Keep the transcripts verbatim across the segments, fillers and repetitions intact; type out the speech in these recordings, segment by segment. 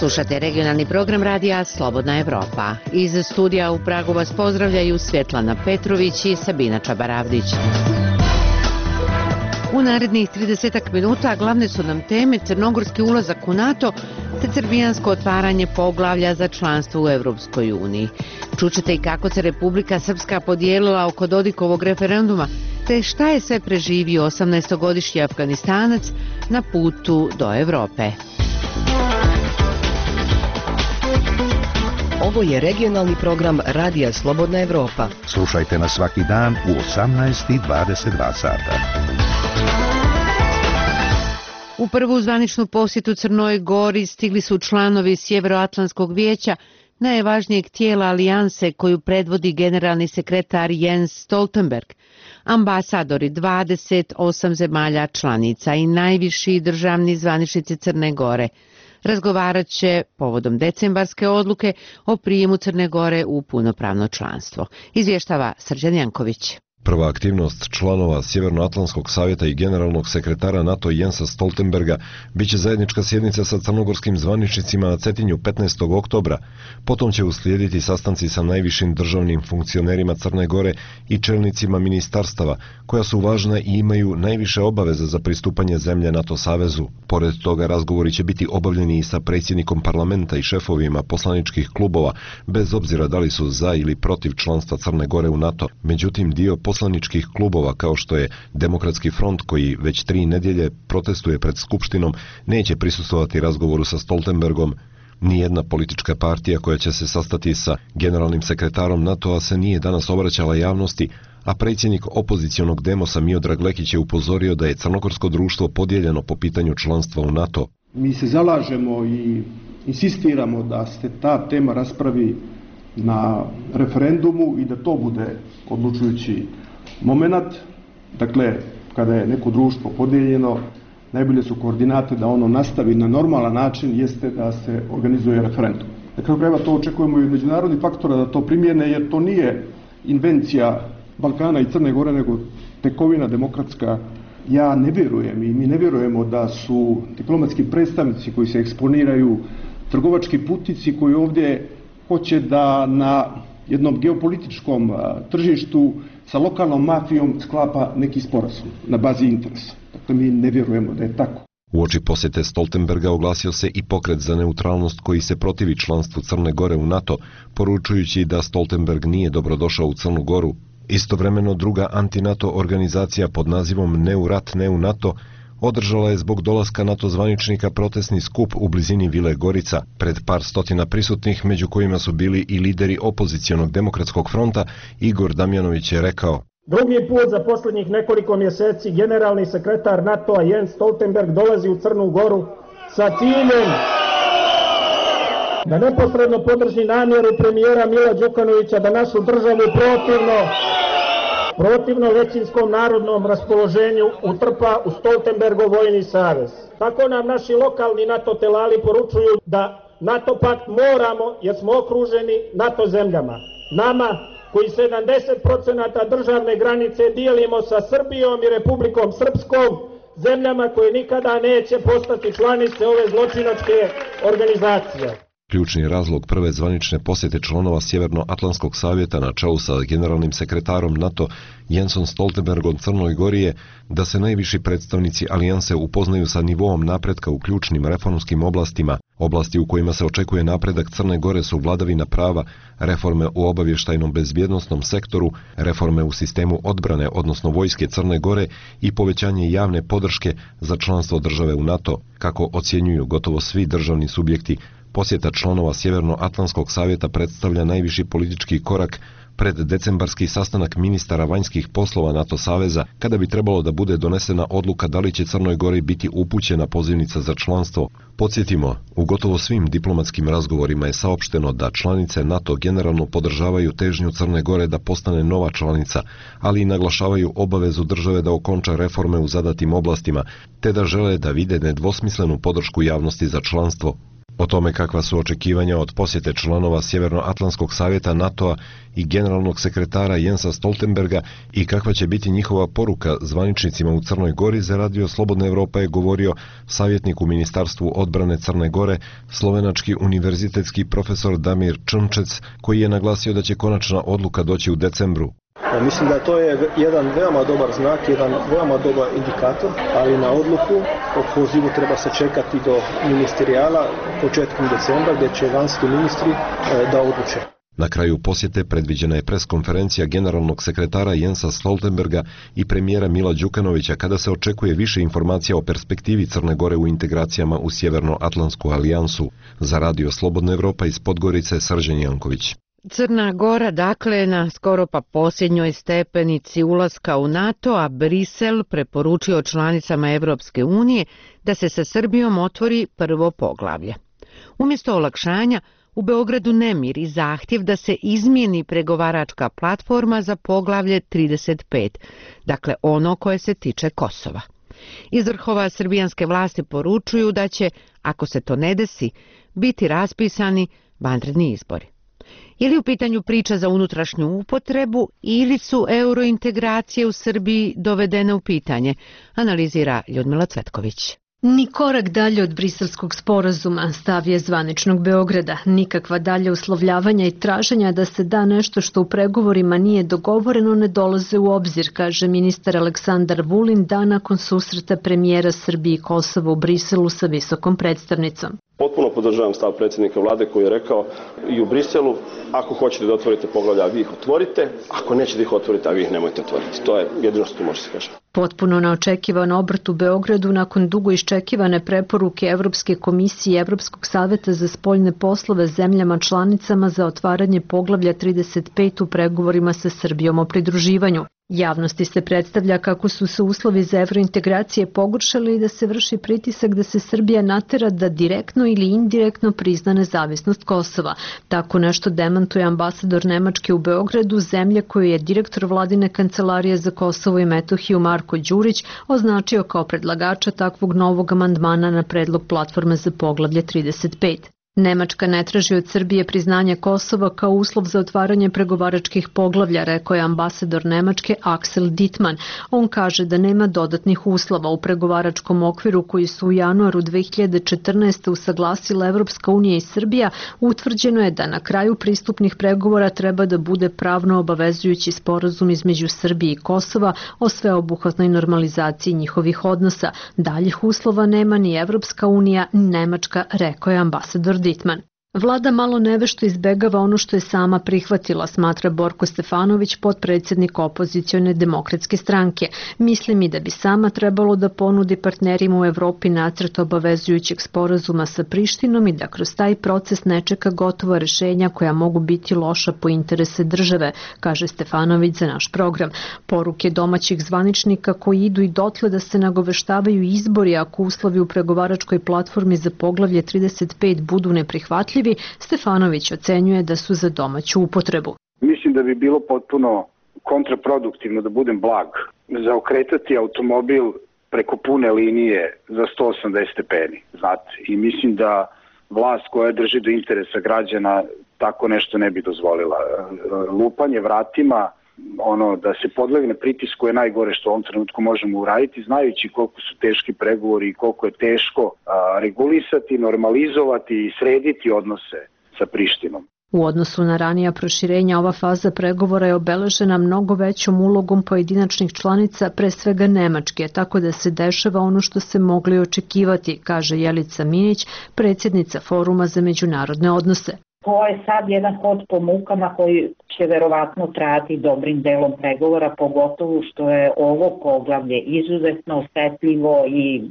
Slušate regionalni program radija Slobodna Evropa. Iz studija u Pragu vas pozdravljaju Svjetlana Petrović i Sabina Čabaravdić. U narednih tridesetak minuta glavne su nam teme crnogorski ulazak u NATO te srbijansko otvaranje poglavlja za članstvo u Europskoj uniji. Čućete i kako se Republika Srpska podijelila oko Dodikovog referenduma, te šta je sve preživio osamnaestogodišnji Afganistanac na putu do Evrope. Ovo je regionalni program Radija Slobodna Evropa. Slušajte nas svaki dan u osamnaest i dvadeset dva sata. U prvu zvaničnu posjetu Crnoj Gori stigli su članovi Sjevernoatlantskog vijeća, najvažnijeg tijela alijanse koju predvodi generalni sekretar Jens Stoltenberg, ambasadori dvadeset osam zemalja članica i najviši državni zvaničnici Crne Gore. Razgovarat će povodom decembarske odluke o prijemu Crne Gore u punopravno članstvo. Izvještava Srđan Janković. Prva aktivnost članova Sjevernoatlantskog savjeta i generalnog sekretara NATO Jensa Stoltenberga biće zajednička sjednica sa crnogorskim zvaničnicima na Cetinju petnaestog oktobra. Potom će uslijediti sastanci sa najvišim državnim funkcionerima Crne Gore i čelnicima ministarstava, koja su važna i imaju najviše obaveze za pristupanje zemlje NATO savezu. Pored toga razgovori će biti obavljeni i sa predsjednikom parlamenta i šefovima poslaničkih klubova, bez obzira da li su za ili protiv članstva Crne Gore u NATO. Međutim, dio poslaničkih klubova, kao što je Demokratski front, koji već tri nedjelje protestuje pred Skupštinom, neće prisustvovati razgovoru sa Stoltenbergom. Nijedna politička partija koja će se sastati sa generalnim sekretarom NATO-a se nije danas obraćala javnosti, a predsjednik opozicionog Demosa Miodrag Lekić je upozorio da je crnogorsko društvo podijeljeno po pitanju članstva u NATO. Mi se zalažemo i insistiramo da se ta tema raspravi na referendumu i da to bude odlučujući momenat. Dakle, kada je neko društvo podijeljeno, najbolje su koordinate da ono nastavi na normalan način, jeste da se organizuje referendum. Na kraju krajeva to očekujemo i od međunarodnih faktora da to primjene, jer to nije invencija Balkana i Crne Gore, nego tekovina demokratska. Ja ne vjerujem i mi ne vjerujemo da su diplomatski predstavnici koji se eksponiraju trgovački putnici koji ovdje hoće da na jednom geopolitičkom tržištu sa lokalnom mafijom sklapa neki sporazum na bazi interesa. Dakle, mi ne vjerujemo da je tako. Uoči posjete Stoltenberga oglasio se i pokret za neutralnost koji se protivi članstvu Crne Gore u NATO, poručujući da Stoltenberg nije dobrodošao u Crnu Goru. Istovremeno druga anti-NATO organizacija pod nazivom Ne u rat, ne u NATO održala je zbog dolaska NATO zvaničnika protestni skup u blizini Vile Gorica. Pred par stotina prisutnih, među kojima su bili i lideri opozicionog Demokratskog fronta, Igor Damjanović je rekao: Drugi put za posljednjih nekoliko mjeseci generalni sekretar NATO-a Jens Stoltenberg dolazi u Crnu Goru sa ciljem da neposredno podrži namjeru premijera Mila Đukanovića da našu državu protivno protivno većinskom narodnom raspoloženju utrpa u Stoltenbergov vojni savez. Tako nam naši lokalni NATO telali poručuju da NATO pakt moramo jer smo okruženi NATO zemljama. Nama koji sedamdeset posto državne granice dijelimo sa Srbijom i Republikom Srpskom, zemljama koje nikada neće postati članice ove zločinačke organizacije. Ključni razlog prve zvanične posjete članova Sjevernoatlantskog savjeta na čelu sa generalnim sekretarom NATO Jensom Stoltenbergom Crnoj Gori je da se najviši predstavnici alijanse upoznaju sa nivoom napretka u ključnim reformskim oblastima. Oblasti u kojima se očekuje napredak Crne Gore su vladavina prava, reforme u obavještajnom bezbjednosnom sektoru, reforme u sistemu odbrane, odnosno vojske Crne Gore i povećanje javne podrške za članstvo države u NATO. Kako ocjenjuju gotovo svi državni subjekti, posjeta članova Sjevernoatlantskog savjeta predstavlja najviši politički korak pred decembarski sastanak ministara vanjskih poslova NATO saveza, kada bi trebalo da bude donesena odluka da li će Crnoj Gori biti upućena pozivnica za članstvo. Podsjetimo, u gotovo svim diplomatskim razgovorima je saopšteno da članice NATO generalno podržavaju težnju Crne Gore da postane nova članica, ali i naglašavaju obavezu države da okonča reforme u zadatim oblastima, te da žele da vide nedvosmislenu podršku javnosti za članstvo. O tome kakva su očekivanja od posjete članova Sjevernoatlantskog savjeta NATO-a i generalnog sekretara Jensa Stoltenberga i kakva će biti njihova poruka zvaničnicima u Crnoj Gori, za Radio Slobodna Evropa je govorio savjetnik u Ministarstvu odbrane Crne Gore, slovenački univerzitetski profesor Damir Črnčec, koji je naglasio da će konačna odluka doći u decembru. Mislim da to je jedan veoma dobar znak, jedan veoma dobar indikator, ali na odluku o pozivu treba se čekati do ministerijala početkom decembra, gdje će vanjski ministri da odluče. Na kraju posjete predviđena je preskonferencija generalnog sekretara Jensa Stoltenberga i premijera Mila Đukanovića, kada se očekuje više informacija o perspektivi Crne Gore u integracijama u Sjevernoatlantsku alijansu. Za Radio Slobodna Evropa iz Podgorice, Srđan Janković. Crna Gora, dakle, na skoro pa posljednjoj stepenici ulaska u NATO, a Brisel preporučio članicama Evropske unije da se sa Srbijom otvori prvo poglavlje. Umjesto olakšanja, u Beogradu nemir i zahtjev da se izmijeni pregovaračka platforma za poglavlje trideset pet, dakle ono koje se tiče Kosova. Iz vrhova srbijanske vlasti poručuju da će, ako se to ne desi, biti raspisani vanredni izbori. Je li u pitanju priča za unutrašnju upotrebu ili su eurointegracije u Srbiji dovedene u pitanje, analizira Ljudmila Cvetković. Ni korak dalje od briselskog sporazuma, stav je zvaničnog Beograda. Nikakva dalje uslovljavanja i traženja da se da nešto što u pregovorima nije dogovoreno ne dolaze u obzir, kaže ministar Aleksandar Vulin dan nakon susreta premijera Srbije i Kosova u Briselu sa visokom predstavnicom. Potpuno podržavam stav predsjednika vlade koji je rekao i u Briselu, ako hoćete da otvorite poglavlja, vi ih otvorite, ako nećete ih otvoriti, a vi ih nemojte otvoriti. To je jedino što može se kaže. Potpuno neočekivan obrt u Beogradu nakon dugo iščekivane preporuke Evropske komisije i Evropskog saveta za spoljne poslove zemljama članicama za otvaranje poglavlja trideset pet u pregovorima sa Srbijom o pridruživanju. Javnosti se predstavlja kako su se uslovi za evrointegracije pogoršali i da se vrši pritisak da se Srbija natera da direktno ili indirektno prizna nezavisnost Kosova. Tako nešto demantuje ambasador Nemačke u Beogradu, zemlje koju je direktor vladine kancelarije za Kosovo i Metohiju Marko Đurić označio kao predlagača takvog novog amandmana na predlog platforme za poglavlje trideset pet. Nemačka ne traži od Srbije priznanje Kosova kao uslov za otvaranje pregovaračkih poglavlja, rekao je ambasador Nemačke Axel Dittmann. On kaže da nema dodatnih uslova u pregovaračkom okviru koji su u januaru dve hiljade četrnaeste. usaglasila Evropska unija i Srbija. Utvrđeno je da na kraju pristupnih pregovora treba da bude pravno obavezujući sporazum između Srbije i Kosova o sveobuhvatnoj normalizaciji njihovih odnosa. Daljih uslova nema ni Evropska unija ni Nemačka, rekao je ambasador Dittmann. Vlada malo nevešto izbegava ono što je sama prihvatila, smatra Borko Stefanović, potpredsjednik opozicione demokratske stranke. Misli mi da bi sama trebalo da ponudi partnerima u Evropi nacrt obavezujućeg sporazuma sa Prištinom i da kroz taj proces ne čeka gotova rešenja koja mogu biti loša po interese države, kaže Stefanović za naš program. Poruke domaćih zvaničnika koji idu i dotle da se nagoveštavaju izbori ako uslovi u pregovaračkoj platformi za poglavlje trideset pet budu neprihvatljivi, Stefanović ocenjuje da su za domaću upotrebu. Mislim da bi bilo potpuno kontraproduktivno, da budem blag, zaokretati automobil preko pune linije za sto osamdeset stepeni, znate. I mislim da vlast koja drži do interesa građana tako nešto ne bi dozvolila. Lupanje vratima, ono da se podlegne pritisku je najgore što u ovom trenutku možemo uraditi, znajući koliko su teški pregovori i koliko je teško a, regulisati, normalizovati i srediti odnose sa Prištinom. U odnosu na ranija proširenja, ova faza pregovora je obeležena mnogo većom ulogom pojedinačnih članica, pre svega Nemačke, tako da se dešava ono što se mogli očekivati, kaže Jelica Minić, predsjednica Foruma za međunarodne odnose. To je sad jedan hod po mukama koji će verovatno trajati dobrim delom pregovora, pogotovo što je ovo poglavlje izuzetno osetljivo i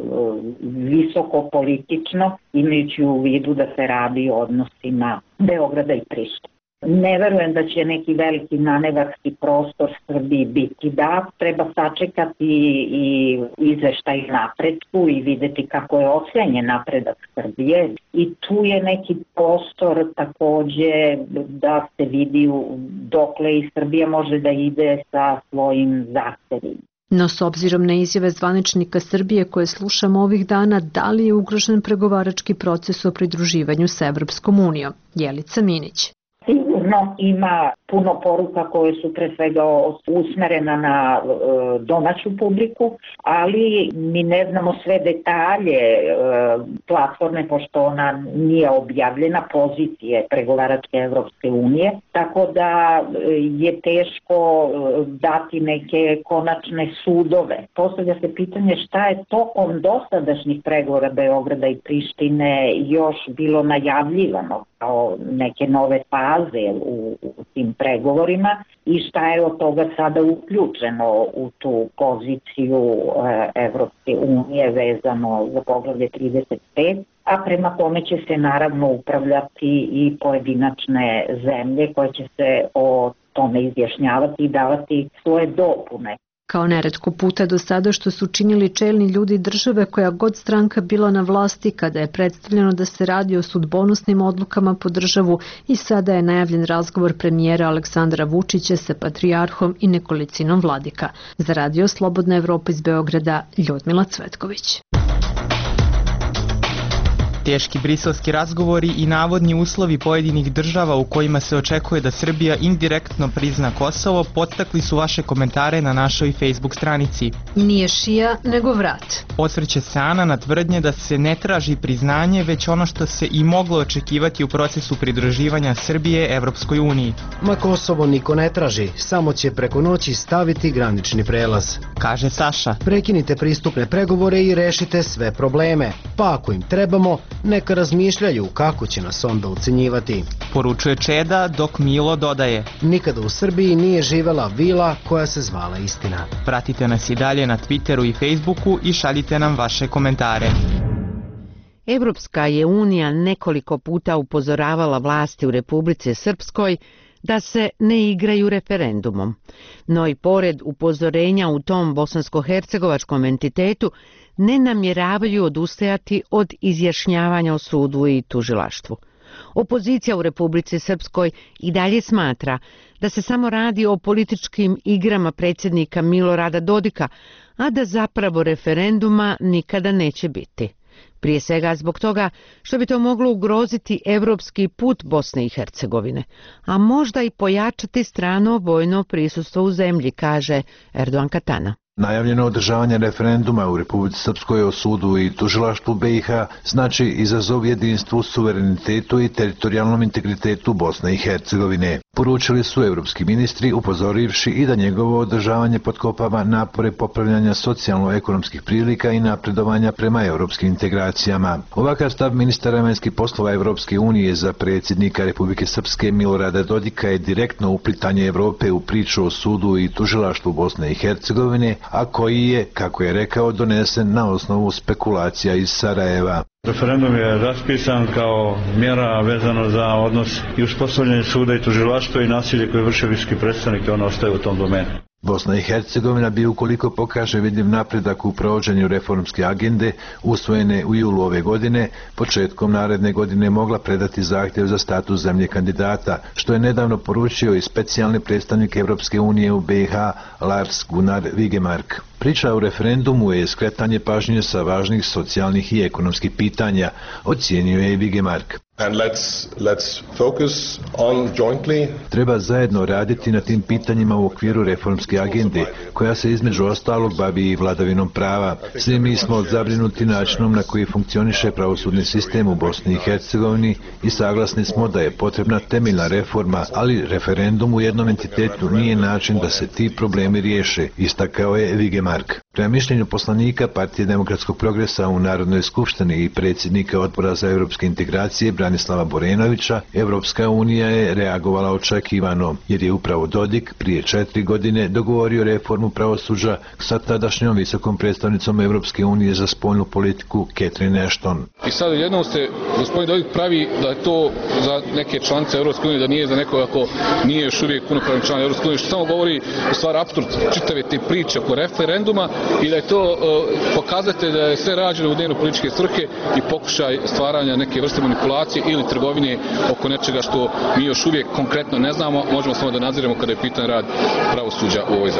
visoko politično, imajući u vidu da se radi o odnosima Beograda i Prištine. Ne verujem da će neki veliki manevarski prostor Srbiji biti dat. Treba sačekati i izveštaj napretku i videti kako je ocenjen napredak Srbije. I tu je neki prostor takođe da se vidi dokle i Srbija može da ide sa svojim zahtevima. No s obzirom na izjave zvaničnika Srbije koje slušamo ovih dana, da li je ugrožen pregovarački proces o pridruživanju s Evropskom unijom? Jelica Minić. Sigurno ima puno poruka koje su pre svega usmerena na e, domaću publiku, ali mi ne znamo sve detalje e, platforme, pošto ona nije objavljena, pozicije pregovaračke Evropske unije, tako da je teško dati neke konačne sudove. Postavlja se pitanje šta je tokom dosadašnjih pregovora Beograda i Prištine još bilo najavljivano kao neke nove faze u, u tim pregovorima i šta je od toga sada uključeno u tu poziciju e, Evropske unije vezano za poglavlje trideset pet, a prema tome će se naravno upravljati i pojedinačne zemlje koje će se o tome izjašnjavati i davati svoje dopune. Kao neretko puta do sada što su činili čelni ljudi države koja god stranka bila na vlasti kada je predstavljeno da se radi o sudbonosnim odlukama po državu i sada je najavljen razgovor premijera Aleksandra Vučića sa patrijarhom i nekolicinom vladika. Za Radio Slobodna Evropa iz Beograda, Ljudmila Cvetković. Teški briselski razgovori i navodni uslovi pojedinih država u kojima se očekuje da Srbija indirektno prizna Kosovo podstakli su vaše komentare na našoj Facebook stranici. Nije šija, nego vrat. Osvrće se Ana na tvrdnje da se ne traži priznanje, već ono što se i moglo očekivati u procesu pridruživanja Srbije Evropskoj uniji. Ma Kosovo niko ne traži, samo će preko noći staviti granični prelaz. Kaže Saša. Prekinite pristupne pregovore i rešite sve probleme. Pa ako im trebamo, neka razmišljaju kako će nas onda ucenjivati. Poručuje Čeda, dok Milo dodaje. Nikada u Srbiji nije živela vila koja se zvala Istina. Pratite nas i dalje na Twitteru i Facebooku i šaljite nam vaše komentare. Evropska je unija nekoliko puta upozoravala vlasti u Republici Srpskoj da se ne igraju referendumom. No i pored upozorenja u tom bosansko-hercegovačkom entitetu ne namjeravaju odustajati od izjašnjavanja o sudu i tužilaštvu. Opozicija u Republici Srpskoj i dalje smatra da se samo radi o političkim igrama predsjednika Milorada Dodika, a da zapravo referenduma nikada neće biti. Prije svega zbog toga što bi to moglo ugroziti evropski put Bosne i Hercegovine, a možda i pojačati strano vojno prisustvo u zemlji, kaže Erdogan Katana. Najavljeno održavanje referenduma u Republici Srpskoj o sudu i tužilaštvu B i H znači izazov jedinstvu, suverenitetu i teritorijalnom integritetu Bosne i Hercegovine. Poručili su evropski ministri, upozorivši i da njegovo održavanje potkopava napore popravljanja socijalno-ekonomskih prilika i napredovanja prema evropskim integracijama. Ovakav stav ministara vanjskih poslova Evropske unije za predsjednika Republike Srpske Milorada Dodika je direktno uplitanje Evrope u priču o sudu i tužilaštvu Bosne i Hercegovine, a koji je, kako je rekao, donesen na osnovu spekulacija iz Sarajeva. Referendum je raspisan kao mjera vezano za odnos i uspostavljanje suda i tužilaštva i nasilje koje vrše visoki predstavnik, ono ostaje u tom domenu. Bosna i Hercegovina bi, ukoliko pokaže vidljiv napredak u provođenju reformske agende usvojene u julu ove godine, početkom naredne godine mogla predati zahtjev za status zemlje kandidata, što je nedavno poručio i specijalni predstavnik Evropske unije u B i H Lars Gunnar Vigemark. Priča o referendumu je skretanje pažnje sa važnih socijalnih i ekonomskih pitanja, ocijenio je i Vigemark. And let's, let's focus on jointly. Treba zajedno raditi na tim pitanjima u okviru reformske agende, koja se između ostalog bavi i vladavinom prava. Svi mi smo zabrinuti načinom na koji funkcioniše pravosudni sistem u Bosni i Hercegovini i saglasni smo da je potrebna temeljna reforma, ali referendum u jednom entitetu nije način da se ti problemi riješe, istakao je Vigemark. Prema mišljenju poslanika Partije demokratskog progresa u Narodnoj skupštini i predsjednika Odbora za evropske integracije Branislava Borenovića, Evropska unija je reagovala očekivano, jer je upravo Dodik prije četiri godine dogovorio reformu pravosuđa sa tadašnjom visokom predstavnicom Evropske unije za spoljnu politiku Catherine Ashton. I sad jednom se gospodin Dodik pravi da je to za neke članice Evropske unije, da nije za nekoga ko nije još uvijek punopravni član Evropske unije, što samo govori u stvari apsurd čitave te priče oko referenduma i da je to uh, pokazatelj da je sve rađeno u dnevno političke svrhe i pokušaj stvaranja neke vrste manipulacije ili trgovine oko nečega što mi još uvijek konkretno ne znamo, možemo samo da nadziramo kada je pitan rad pravosuđa u ovoj zemlji.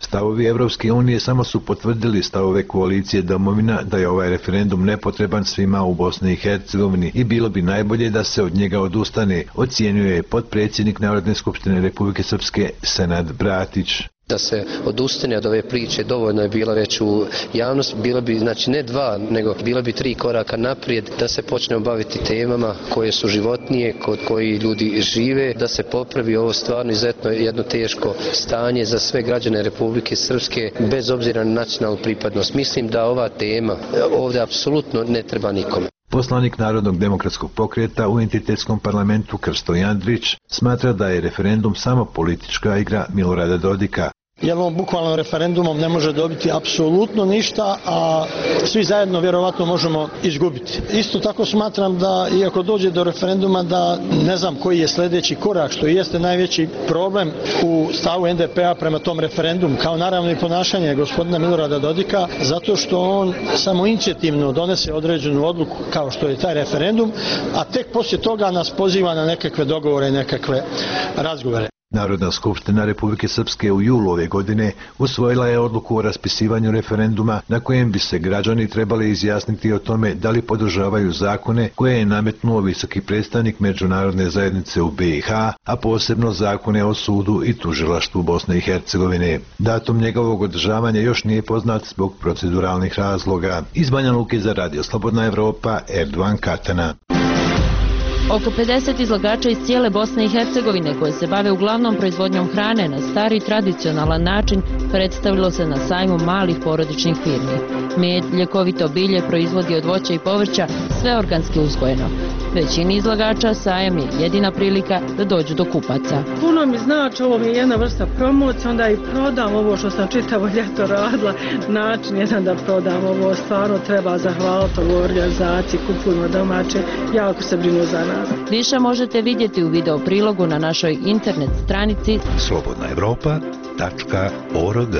Stavovi Evropske unije samo su potvrdili stavove koalicije domovina da je ovaj referendum nepotreban svima u Bosni i Hercegovini i bilo bi najbolje da se od njega odustane, ocijenio je potpredsjednik Narodne skupštine Republike Srpske Senad Bratić. Da se odustane od ove priče, dovoljno je bila već u javnosti, bilo bi, znači ne dva, nego bilo bi tri koraka naprijed, da se počnemo baviti temama koje su životnije, kod koji ljudi žive, da se popravi ovo stvarno izuzetno jedno teško stanje za sve građane Republike Srpske, bez obzira na nacionalnu pripadnost. Mislim da ova tema ovdje apsolutno ne treba nikome. Poslanik Narodnog demokratskog pokreta u entitetskom parlamentu Krsto Jandrić smatra da je referendum samo politička igra Milorada Dodika. Jer on bukvalno referendumom ne može dobiti apsolutno ništa, a svi zajedno vjerovatno možemo izgubiti. Isto tako smatram da, iako dođe do referenduma, da ne znam koji je sljedeći korak, što jeste najveći problem u stavu en de pe a prema tom referendumu, kao naravno i ponašanje gospodina Milorada Dodika, zato što on samo inicijativno donese određenu odluku kao što je taj referendum, a tek poslije toga nas poziva na nekakve dogovore i nekakve razgovore. Narodna skupština Republike Srpske u julu ove godine usvojila je odluku o raspisivanju referenduma na kojem bi se građani trebali izjasniti o tome da li podržavaju zakone koje je nametnuo visoki predstavnik međunarodne zajednice u be i ha, a posebno zakone o sudu i tužilaštvu Bosne i Hercegovine. Datum njegovog održavanja još nije poznat zbog proceduralnih razloga. Iz Banja Luke za Radio Slobodna Evropa, Erdovan Katana. Oko pedeset izlagača iz cijele Bosne i Hercegovine koje se bave uglavnom proizvodnjom hrane na stari tradicionalan način predstavilo se na sajmu malih porodičnih firmi. Med, ljekovito bilje proizvodi od voća i povrća, sve organski uzgojeno. Većini izlagača sajam je jedina prilika da dođu do kupaca. Puno mi znači, ovo mi je jedna vrsta promocija, onda i prodam ovo što sam čitavo ljeto radila, način jedan da prodam ovo, stvarno treba zahvaliti ovoj organizaciji, kupujemo domaće, jako se brinu za nas. Više možete vidjeti u video prilogu na našoj internet stranici slobodna evropa tačka org.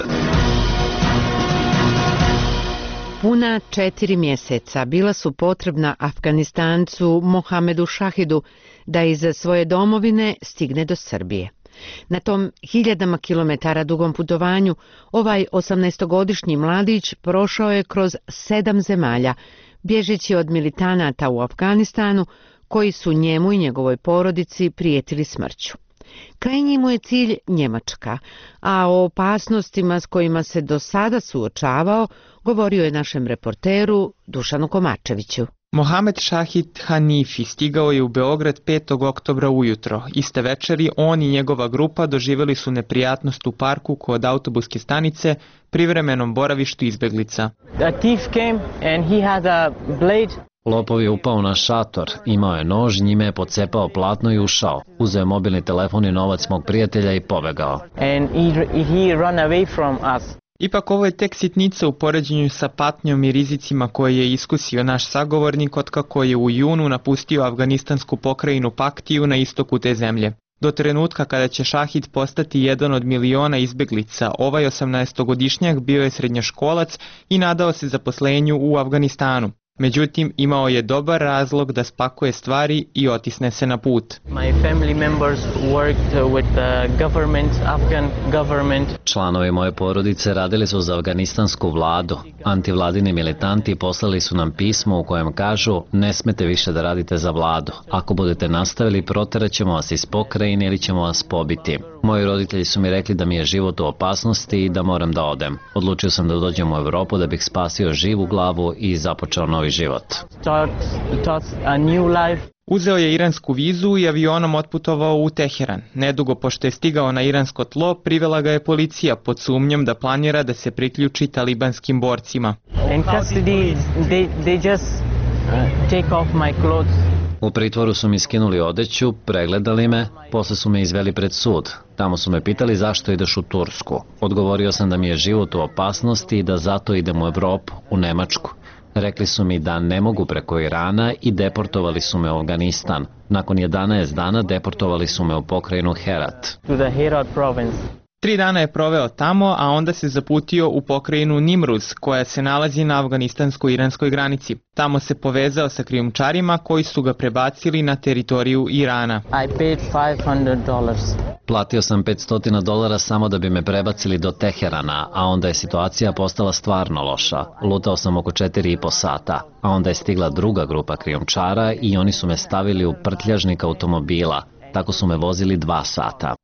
Puna četiri mjeseca bila su potrebna Afganistancu Mohamedu Šahidu da iz svoje domovine stigne do Srbije. Na tom hiljadama kilometara dugom putovanju ovaj osamnaestogodišnji mladić prošao je kroz sedam zemalja, bježeći od militanata u Afganistanu koji su njemu i njegovoj porodici prijetili smrću. Krajnji mu je cilj Njemačka, a o opasnostima s kojima se do sada suočavao govorio je našem reporteru Dušanu Komačeviću. Mohamed Šahid Hanifi stigao je u Beograd petog oktobra ujutro. Iste večeri on i njegova grupa doživjeli su neprijatnost u parku kod autobuske stanice, privremenom boravištu izbeglica. A thief came and he had a blade. Lopov je upao na šator, imao je nož, njime je pocepao platno i ušao. Uzeo je mobilni telefon i novac mog prijatelja i pobegao. And he, he ran away from us. Ipak ovo je tek sitnica u poređenju sa patnjom i rizicima koje je iskusio naš sagovornik otkako je u junu napustio afganistansku pokrajinu Paktiju na istoku te zemlje. Do trenutka kada će Šahid postati jedan od miliona izbeglica, ovaj osamnaestogodišnjak bio je srednjoškolac i nadao se zaposlenju u Afganistanu. Međutim, imao je dobar razlog da spakuje stvari i otisne se na put. My family members worked with the government, Afghan government. Članovi moje porodice radili su za afganistansku vladu. Antivladini militanti poslali su nam pismo u kojem kažu: ne smete više da radite za vladu. Ako budete nastavili, proterat ćemo vas iz pokrajine ili ćemo vas pobiti. Moji roditelji su mi rekli da mi je život u opasnosti i da moram da odem. Odlučio sam da dođem u Evropu da bih spasio živu glavu i započeo novi život. Uzeo je iransku vizu i avionom otputovao u Teheran. Nedugo pošto je stigao na iransko tlo, privela ga je policija pod sumnjom da planira da se priključi talibanskim borcima. In custody, they, they just uh, take off my clothes. U pritvoru su mi skinuli odeću, pregledali me, posle su me izveli pred sud. Tamo su me pitali zašto ideš u Tursku. Odgovorio sam da mi je život u opasnosti i da zato idem u Evropu, u Nemačku. Rekli su mi da ne mogu preko Irana i deportovali su me u Afganistan. Nakon jedanaest dana deportovali su me u pokrajinu Herat. To the Herat province. Tri dana je proveo tamo, a onda se zaputio u pokrajinu Nimruz, koja se nalazi na afganistansko-iranskoj granici. Tamo se povezao sa krijumčarima koji su ga prebacili na teritoriju Irana. I paid five hundred dollars. Platio sam petsto dolara samo da bi me prebacili do Teherana, a onda je situacija postala stvarno loša. Lutao sam oko četiri i po sata, a onda je stigla druga grupa krijumčara i oni su me stavili u prtljažnik automobila. Tako su me vozili dva sata.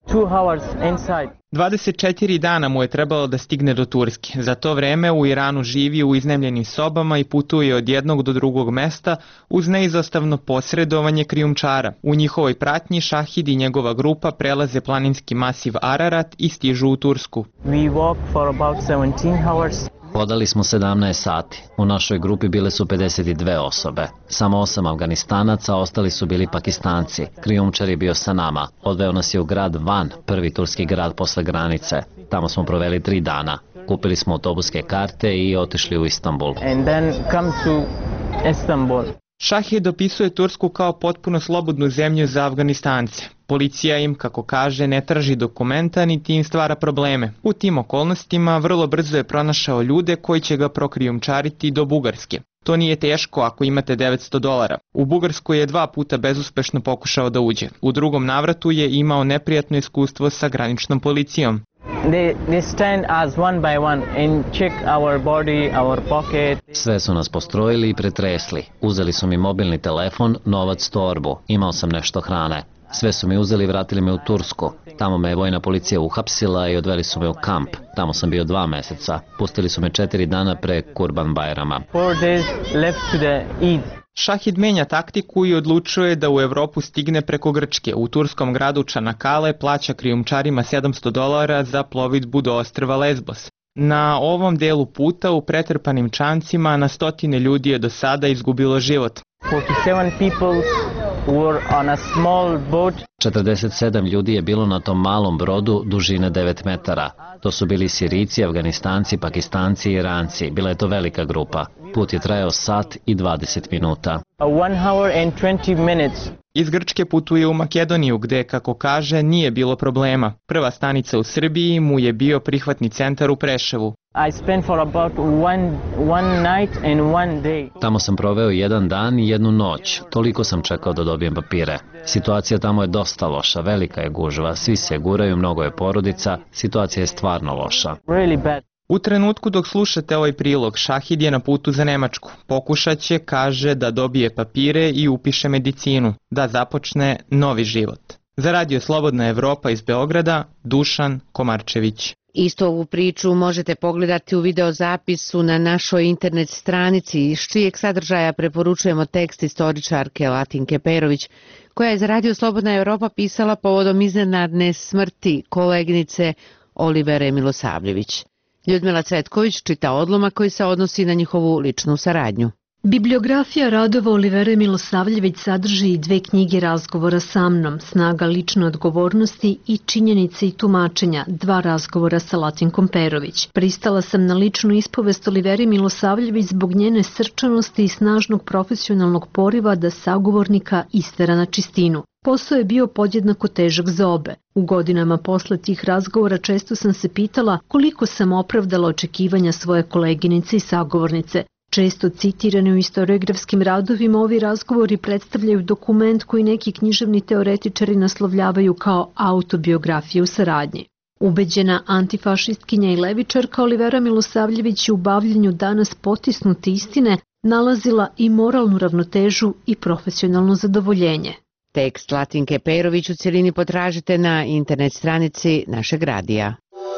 dvadeset četiri dana mu je trebalo da stigne do Turske. Za to vreme u Iranu živi u iznajmljenim sobama i putuje od jednog do drugog mesta uz neizostavno posredovanje krijumčara. U njihovoj pratnji Šahid i njegova grupa prelaze planinski masiv Ararat i stižu u Tursku. We walk for about seventeen hours. Hodali smo sedamnaest sati. U našoj grupi bile su pedeset dve osobe. Samo osam Afganistanaca, ostali su bili Pakistanci. Krijumčar je bio sa nama. Odveo nas je u grad Van, prvi turski grad posle granice. Tamo smo proveli tri dana. Kupili smo autobuske karte i otišli u Istanbul. And then come to Istanbul. Šahid opisuje Tursku kao potpuno slobodnu zemlju za Afganistance. Policija im, kako kaže, ne traži dokumenta niti im stvara probleme. U tim okolnostima vrlo brzo je pronašao ljude koji će ga prokrijumčariti do Bugarske. To nije teško ako imate devetsto dolara. U Bugarsku je dva puta bezuspešno pokušao da uđe. U drugom navratu je imao neprijatno iskustvo sa graničnom policijom. They, they stand as one by one and check our body, our pocket. Sve su nas postrojili i pretresli. Uzeli su mi mobilni telefon, novac, torbu. Imao sam nešto hrane. Sve su mi uzeli i vratili me u Tursku. Tamo me je vojna policija uhapsila i odveli su me u kamp. Tamo sam bio dva meseca. Pustili su me četiri dana pre Kurban Bajrama. Four days left to the Eid. Šahid menja taktiku i odlučuje da u Evropu stigne preko Grčke. U turskom gradu Čanakale plaća krijumčarima sedamsto dolara za plovidbu do ostrva Lesbos. Na ovom delu puta u pretrpanim čamcima na stotine ljudi je do sada izgubilo život. forty-seven people were on a small boat. četrdeset sedam ljudi je bilo na tom malom brodu dužine devet metara. To su bili Sirijci, Afganistanci, Pakistanci i Iranci. Bila je to velika grupa. Put je trajao sat i dvadeset minuta. One hour and twenty minutes. Iz Grčke putuje u Makedoniju gde, kako kaže, nije bilo problema. Prva stanica u Srbiji mu je bio prihvatni centar u Preševu. I spent for about one, one night and one day. Tamo sam proveo jedan dan i jednu noć. Toliko sam čekao da dobijem papire. Situacija tamo je dosta loša, velika je gužva, svi se guraju, mnogo je porodica, situacija je stvarno loša. Really bad. U trenutku dok slušate ovaj prilog, Šahid je na putu za Nemačku. Pokušat će, kaže, da dobije papire i upiše medicinu, da započne novi život. Za Radio Slobodna Evropa iz Beograda, Dušan Komarčević. Isto ovu priču možete pogledati u videozapisu na našoj internet stranici, iz čijeg sadržaja preporučujemo tekst istoričarke Latinke Perović, koja je za Radio Slobodna Evropa pisala povodom iznenadne smrti koleginice Olivere Milosavljević. Ljudmila Cvetković čita odlomak koji se odnosi na njihovu ličnu saradnju. Bibliografija radova Olivere Milosavljević sadrži i dve knjige razgovora sa mnom, Snaga lične odgovornosti i Činjenice i tumačenja, dva razgovora sa Latinkom Perović. Pristala sam na ličnu ispovest Olivere Milosavljević zbog njene srčanosti i snažnog profesionalnog poriva da sagovornika istera na čistinu. Posao je bio podjednako težak za obe. U godinama posle tih razgovora često sam se pitala koliko sam opravdala očekivanja svoje koleginice i sagovornice. Često citirani u istoriografskim radovima, ovi razgovori predstavljaju dokument koji neki književni teoretičari naslovljavaju kao autobiografiju saradnje. Ubeđena antifašistkinja i levičarka Olivera Milosavljević je u bavljenju danas potisnute istine nalazila i moralnu ravnotežu i profesionalno zadovoljenje. Tekst Latinke Perović u celini potražite na internet stranici našeg radija.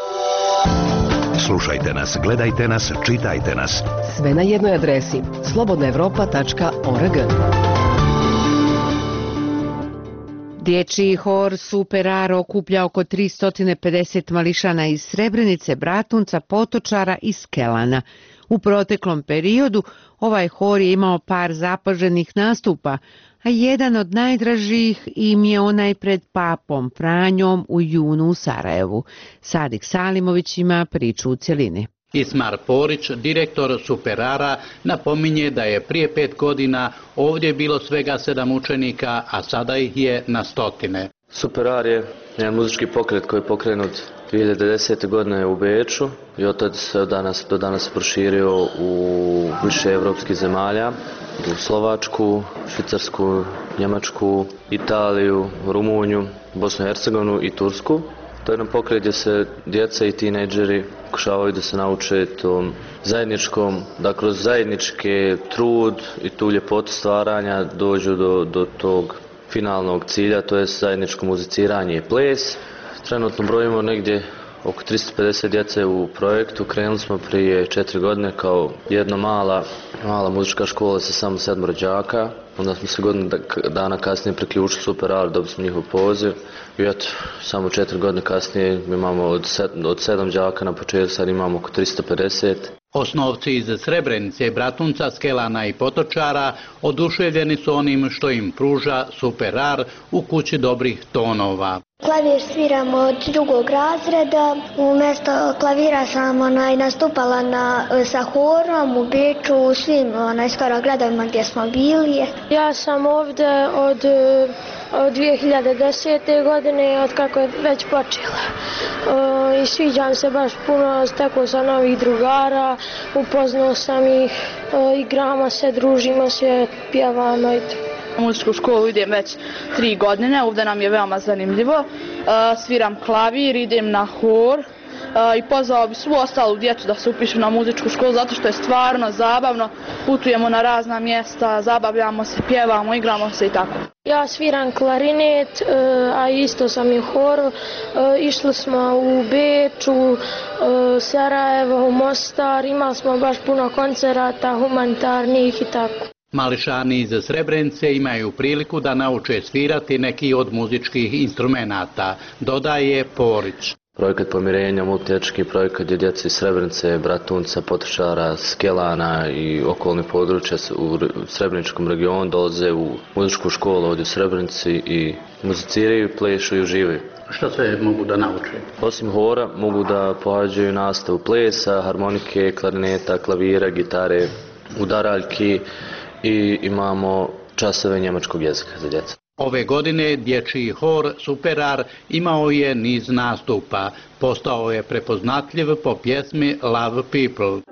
Slušajte nas, gledajte nas, čitajte nas. Sve na jednoj adresi slobodna evropa tačka org. Dječji hor Super-Ar okuplja oko tristo pedeset mališana iz Srebrenice, Bratunca, Potočara i Skelana. U proteklom periodu ovaj hor je imao par zapaženih nastupa, a jedan od najdražih im je onaj pred papom Franjom u junu u Sarajevu. Sadik Salimović ima priču u cjelini. Ismar Porić, direktor Super-Ara, napominje da je prije pet godina ovdje bilo svega sedam učenika, a sada ih je na stotine. Super-Ar je jedan muzički pokret koji je pokrenut dvije hiljade desete. godine u Beču i od tada se danas, do danas se proširio u više evropskih zemalja, u Slovačku, Švicarsku, Njemačku, Italiju, Rumuniju, Bosnu i Hercegovinu i Tursku. To je jedan pokret gdje se djeca i tinejdžeri pokušavaju da se nauče tom zajedničkom, da kroz zajednički trud i tu ljepotu stvaranja dođu do, do tog finalnog cilja, to je zajedničko muziciranje i ples. Trenutno brojimo negdje oko tristo pedeset djece u projektu. Krenuli smo prije četiri godine kao jedna mala, mala muzička škola sa samo sedmoro đaka. Onda smo se godinu dana kasnije priključili Super Art, dobili smo njihov poziv. I eto, samo četiri godine kasnije imamo od, sed, od sedam đaka na početku, sad imamo oko tristo pedeset. Osnovci iz Srebrenice, Bratunca, Skelana i Potočara oduševljeni su onim što im pruža Super Art u kući dobrih tonova. Klavir sviram od drugog razreda. Umjesto klavira sam onaj, nastupala na, sa horom u Beču, u svim onaj, skoro gradovima gdje smo bili. Ja sam ovdje od, od dvije hiljade desete. godine, od kako je već počela. E, I sviđam se baš puno, stekao sam novih drugara, upoznao sam ih, e, igramo se, družimo se, pjevamo i to. U muzičku školu idem već tri godine, ovdje nam je veoma zanimljivo. Sviram klavir, idem na hor i pozvao bi svu ostalu djecu da se upišu na muzičku školu zato što je stvarno zabavno. Putujemo na razna mjesta, zabavljamo se, pjevamo, igramo se i tako. Ja sviram klarinet, a isto sam i u horu. Išli smo u Beču, Sarajevo, Mostar, imali smo baš puno koncerata, humanitarnih i tako. Mališani iz Srebrenice imaju priliku da nauče svirati neki od muzičkih instrumenata, dodaje Porić. Projekat pomirenja, multietnički projekat gdje djeca iz Srebrenice, Bratunca, Potočara, Skelana i okolnih područja u Srebreničkom regionu dolaze u muzičku školu ovdje u Srebrenici i muziciraju, plešu i uživaju. Što sve mogu da nauče? Osim hora mogu da pohađaju nastavu plesa, harmonike, klarineta, klavira, gitare, udaraljki i imamo časove njemačkog jezika za djecu. Ove godine dječji hor Super Art imao je niz nastupa. Postao je prepoznatljiv po pjesmi Love People.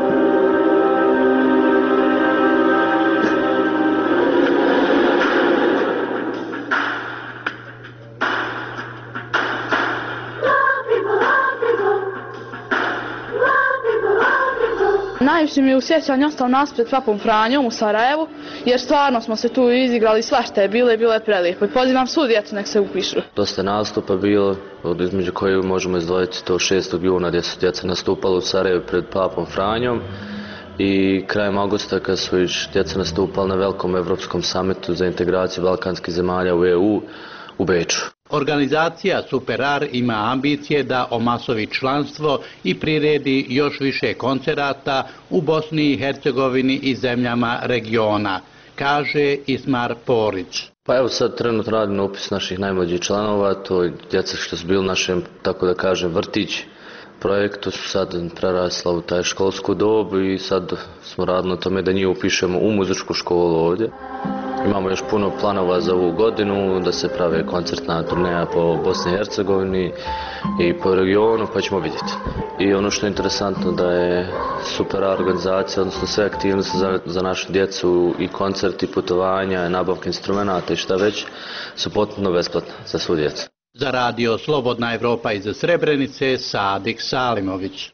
Najviše mi je u sjećanju ostao nas pred Papom Franjom u Sarajevu, jer stvarno smo se tu izigrali, svašta je bilo i bilo je prelijepo. I pozivam svu djecu nek se upišu. Dosta nastupa bilo, između kojih možemo izdvojiti to šestog juna gdje su djeca nastupala u Sarajevu pred Papom Franjom i krajem augusta kad su djeca nastupala na velikom evropskom samitu za integraciju balkanskih zemalja u E U u Beču. Organizacija Super Art ima ambicije da omasovi članstvo i priredi još više koncerata u Bosni i Hercegovini i zemljama regiona, kaže Ismar Porić. Pa evo sad trenutno radimo upis naših najmlađih članova, to je djeca što su bili u našem, tako da kažem, vrtić projektu, su sad prerasla u taj školsku dobu i sad smo radili na tome da njih upišemo u muzičku školu ovdje. Imamo još puno planova za ovu godinu, da se prave koncertna turneja po Bosni i Hercegovini i po regionu, pa ćemo vidjeti. I ono što je interesantno da je Super Art organizacija, odnosno sve aktivnosti za, za našu djecu i koncerti, putovanja, nabavke instrumenata i šta već, su potpuno besplatne za svu djecu. Za radio Slobodna Evropa iz Srebrenice, Sadik Salimović.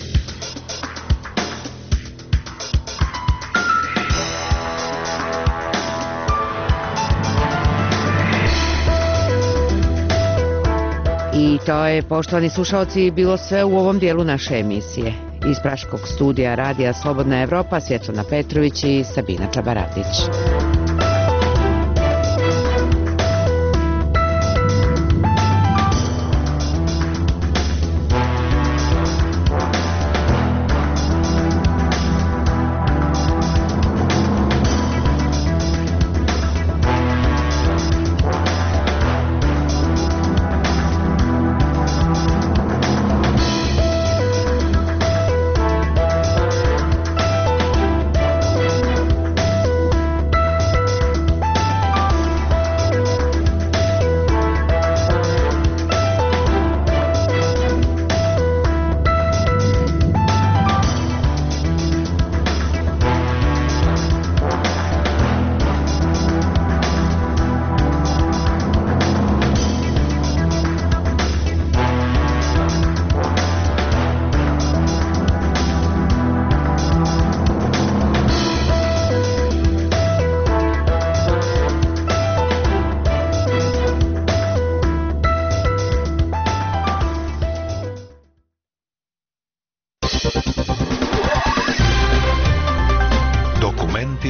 I to je, poštovani slušalci, bilo sve u ovom dijelu naše emisije. Iz Praškog studija radija Slobodna Evropa, Svjetlana Petrović i Sabina Čabaradić.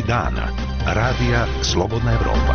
dana. Radija Slobodna Evropa.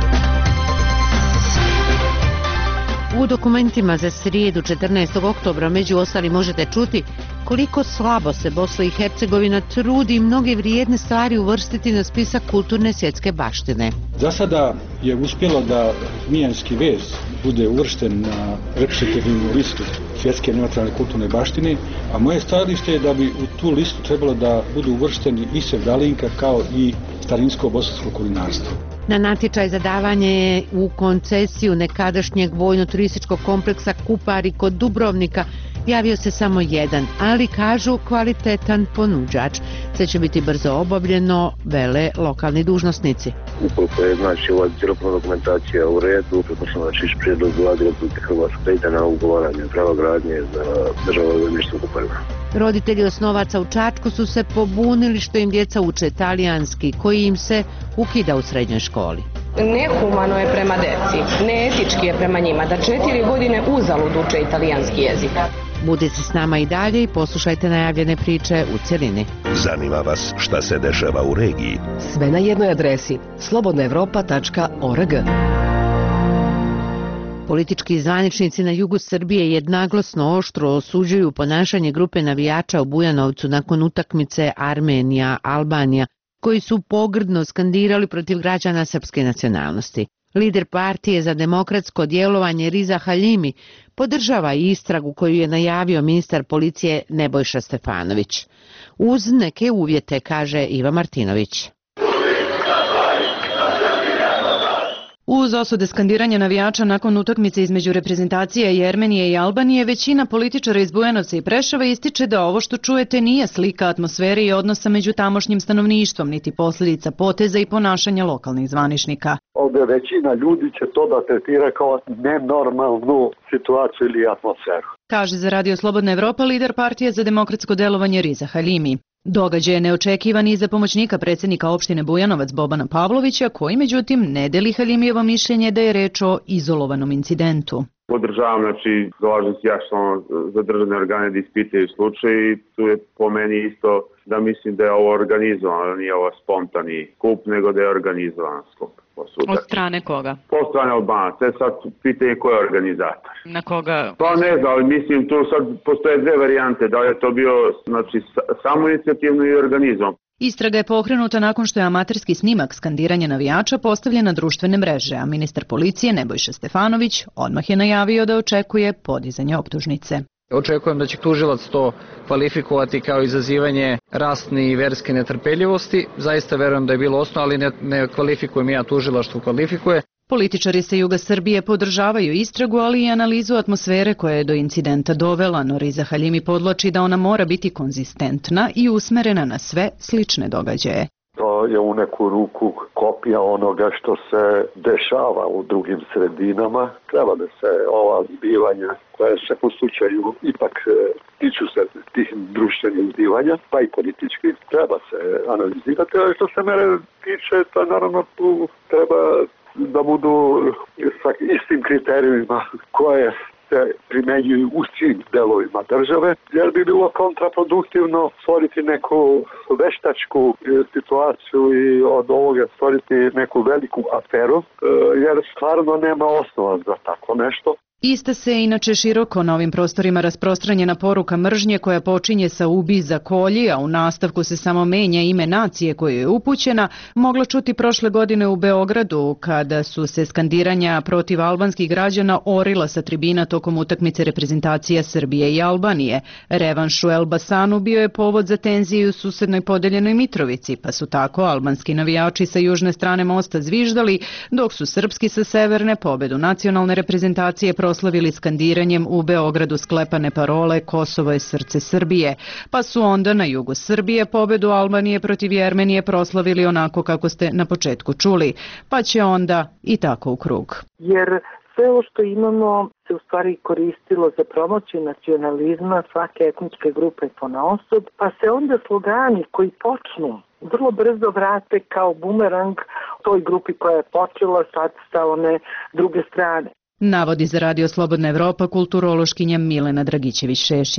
U dokumentima za srijedu četrnaestog oktobra među ostali možete čuti koliko slabo se Bosna i Hercegovina trudi mnoge vrijedne stvari uvrstiti na spisak kulturne svjetske baštine. Za sada je uspjelo da Zmijanski vez bude uvršten na reprezentativnu listu svjetske nematerijalne kulturne baštine, a moje stajalište je da bi u tu listu trebalo da budu uvršteni i Sevdalinka kao i starinsko bosansko kulinarstvo. Na natječaj za davanje u koncesiju nekadašnjeg vojno-turističkog kompleksa Kupari kod Dubrovnika javio se samo jedan, ali kažu kvalitetan ponuđač. Sve će biti brzo obavljeno, vele lokalni dužnosnici. Ukoliko je znači ova cjelokupna dokumentacija u redu, pretpostavljam znači iš prijedlog Vlade Republike Hrvatske da ide na ugovaranje prava gradnje za državno zemljište u Kuparima. Roditelji osnovaca u Čačku su se pobunili što im djeca uče talijanski, koji im se ukida u srednjoj školi. Nehumano je prema deci, neetički je prema njima da četiri godine uzalud uče italijanski jezik. Budite s nama i dalje i poslušajte najavljene priče u cjelini. Zanima vas šta se dešava u regiji? Sve na jednoj adresi slobodna evropa tačka org. Politički zvaničnici na jugu Srbije jednoglasno oštro osuđuju ponašanje grupe navijača u Bujanovcu nakon utakmice Armenija-Albanija, koji su pogrdno skandirali protiv građana srpske nacionalnosti. Lider partije za demokratsko djelovanje Riza Halimi podržava istragu koju je najavio ministar policije Nebojša Stefanović. Uz neke uvjete, kaže Iva Martinović. Uz osude skandiranja navijača nakon utakmice između reprezentacije Jermenije i Albanije, većina političara iz Bujanovca i Preševa ističe da ovo što čujete nije slika atmosfere i odnosa među tamošnjim stanovništvom, niti posljedica poteza i ponašanja lokalnih zvaničnika. Ovdje većina ljudi će to da tretira kao nenormalnu situaciju ili atmosferu. Kaže za Radio Slobodna Evropa lider partije za demokratsko delovanje Riza Halimi. Događaj je neočekivan i za pomoćnika predsjednika opštine Bujanovac Bobana Pavlovića, koji međutim ne deli Halimijevo mišljenje da je reč o izolovanom incidentu. Podržavam, znači, zalažem se jasno za državne organe da ispitaju slučaj i tu je po meni isto da mislim da je ovo organizovano, da nije ovo spontani skup, nego da je organizovan skup. Od strane koga? Po strane Albanaca. Je sad pitanje ko je organizator. Na koga? Pa ne znam, ali mislim tu sad postoje dve varijante, da je to bio znači, samo inicijativno i organizovan. Istraga je pokrenuta nakon što je amaterski snimak skandiranja navijača postavljen na društvene mreže, a ministar policije Nebojša Stefanović odmah je najavio da očekuje podizanje optužnice. Očekujem da će tužilac to kvalifikovati kao izazivanje rasne i verske netrpeljivosti. Zaista verujem da je bilo osnovno, ali ne, ne kvalifikujem ja, tužilaštvo kvalifikuje. Političari sa juga Srbije podržavaju istragu, ali i analizu atmosfere koja je do incidenta dovela, no Riza Halimi podlači da ona mora biti konzistentna i usmerena na sve slične događaje. To je u neku ruku kopija onoga što se dešava u drugim sredinama. Treba da se ova zbivanja koje se po slučaju ipak tiču se tih društvenih zbivanja, pa i politički, treba se analizirati. A što se mene tiče, to naravno tu treba da budu sa istim kriterijima koje se primenjuju u svim delovima države, jer bi bilo kontraproduktivno stvoriti neku veštačku situaciju i od ovoga stvoriti neku veliku aferu, jer stvarno nema osnova za tako nešto. Ista se inače široko na ovim prostorima rasprostranjena poruka mržnje koja počinje sa ubi za kolji, a u nastavku se samo menja ime nacije koje je upućena, mogla čuti prošle godine u Beogradu kada su se skandiranja protiv albanskih građana orila sa tribina tokom utakmice reprezentacija Srbije i Albanije. Revanš u Elbasanu bio je povod za tenziju u susednoj podeljenoj Mitrovici, pa su tako albanski navijači sa južne strane mosta zviždali, dok su srpski sa severne pobedu nacionalne reprezentacije proslavili skandiranjem u Beogradu sklepane parole Kosovo je srce Srbije, pa su onda na jugu Srbije pobedu Albanije protiv Jermenije proslavili onako kako ste na početku čuli, pa će onda i tako u krug. Jer sve ovo što imamo se u stvari koristilo za promociju nacionalizma svake etničke grupe ponaosob, pa se onda slogani koji počnu vrlo brzo vrate kao bumerang toj grupi koja je počela sad sa one druge strane. Navodi za Radio Slobodna Evropa kulturološkinja Milena Dragićević-Šešić.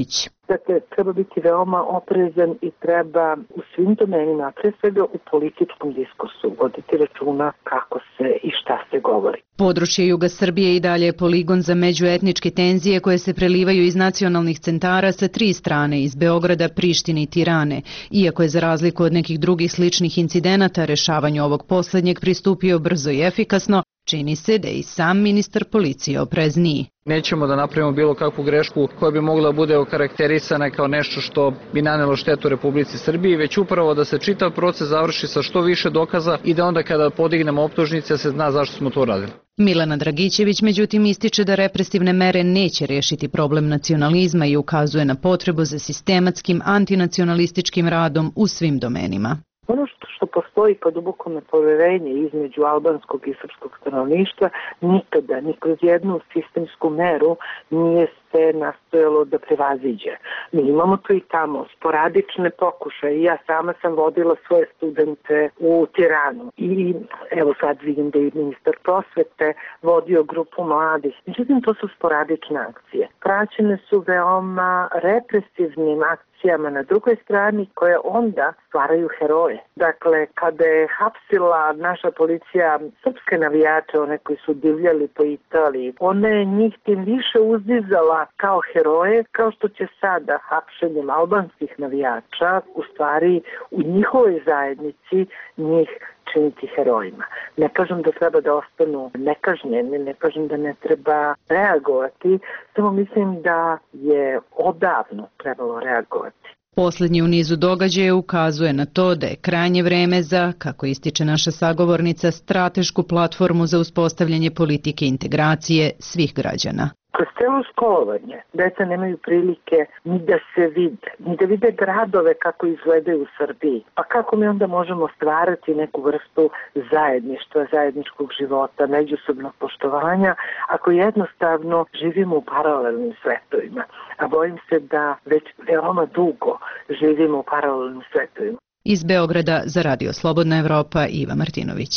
Dakle, treba biti veoma oprezan i treba u svim domenima, pre svega u političkom diskursu, voditi računa kako se i šta se govori. Područje juga Srbije i dalje je poligon za međuetničke tenzije koje se prelivaju iz nacionalnih centara sa tri strane, iz Beograda, Prištine i Tirane. Iako je za razliku od nekih drugih sličnih incidenata rešavanju ovog poslednjeg pristupio brzo i efikasno, čini se da je i sam ministar policije oprezniji. Nećemo da napravimo bilo kakvu grešku koja bi mogla bude okarakterisana kao nešto što bi nanelo štetu Republici Srbiji, već upravo da se čitav proces završi sa što više dokaza i da onda kada podignemo optužnice se zna zašto smo to uradili. Milana Dragićević međutim ističe da represivne mere neće rešiti problem nacionalizma i ukazuje na potrebu za sistematskim antinacionalističkim radom u svim domenima. Ono što, što postoji kao duboko nepoverenje između albanskog i srpskog stanovništva nikada, ni kroz jednu sistemsku meru nije se nastojalo da prevaziđe. Mi imamo tu i tamo sporadične pokušaje. Ja sama sam vodila svoje studente u Tiranu i evo sad vidim da je ministar prosvete vodio grupu mladih. Međutim, to su sporadične akcije. Praćene su veoma represivnim akcijama na drugoj strani koje onda stvaraju heroje. Dakle, kada je hapsila naša policija srpske navijače, one koji su divljali po Italiji, ona je njih tim više uzdizala kao heroje, kao što će sada hapšenjem albanskih navijača u stvari u njihovoj zajednici njih činiti herojima. Ne kažem da treba da ostanu nekažnjeni, ne kažem da ne treba reagovati, samo mislim da je odavno trebalo reagovati. Poslednji u nizu događaja ukazuje na to da je krajnje vreme za, kako ističe naša sagovornica, stratešku platformu za uspostavljanje politike integracije svih građana. Kroz celo školovanje deca nemaju prilike ni da se vide, ni da vide gradove kako izgledaju u Srbiji. Pa kako mi onda možemo stvarati neku vrstu zajedništva, zajedničkog života, međusobnog poštovanja, ako jednostavno živimo u paralelnim svetovima. A bojim se da već veoma dugo živimo u paralelnim svetovima. Iz Beograda za Radio Slobodna Evropa, Iva Martinović.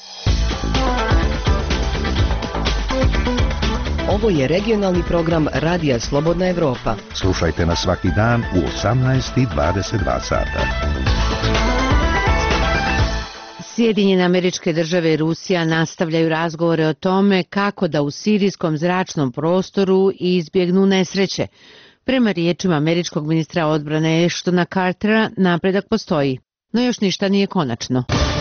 Ovo je regionalni program Radija Slobodna Evropa. Slušajte nas svaki dan u osamnaest i dvadeset dva sata. Sjedinjene Američke Države i Rusija nastavljaju razgovore o tome kako da u sirijskom zračnom prostoru izbjegnu nesreće. Prema riječima američkog ministra odbrane Ashtona Cartera, napredak postoji, no još ništa nije konačno.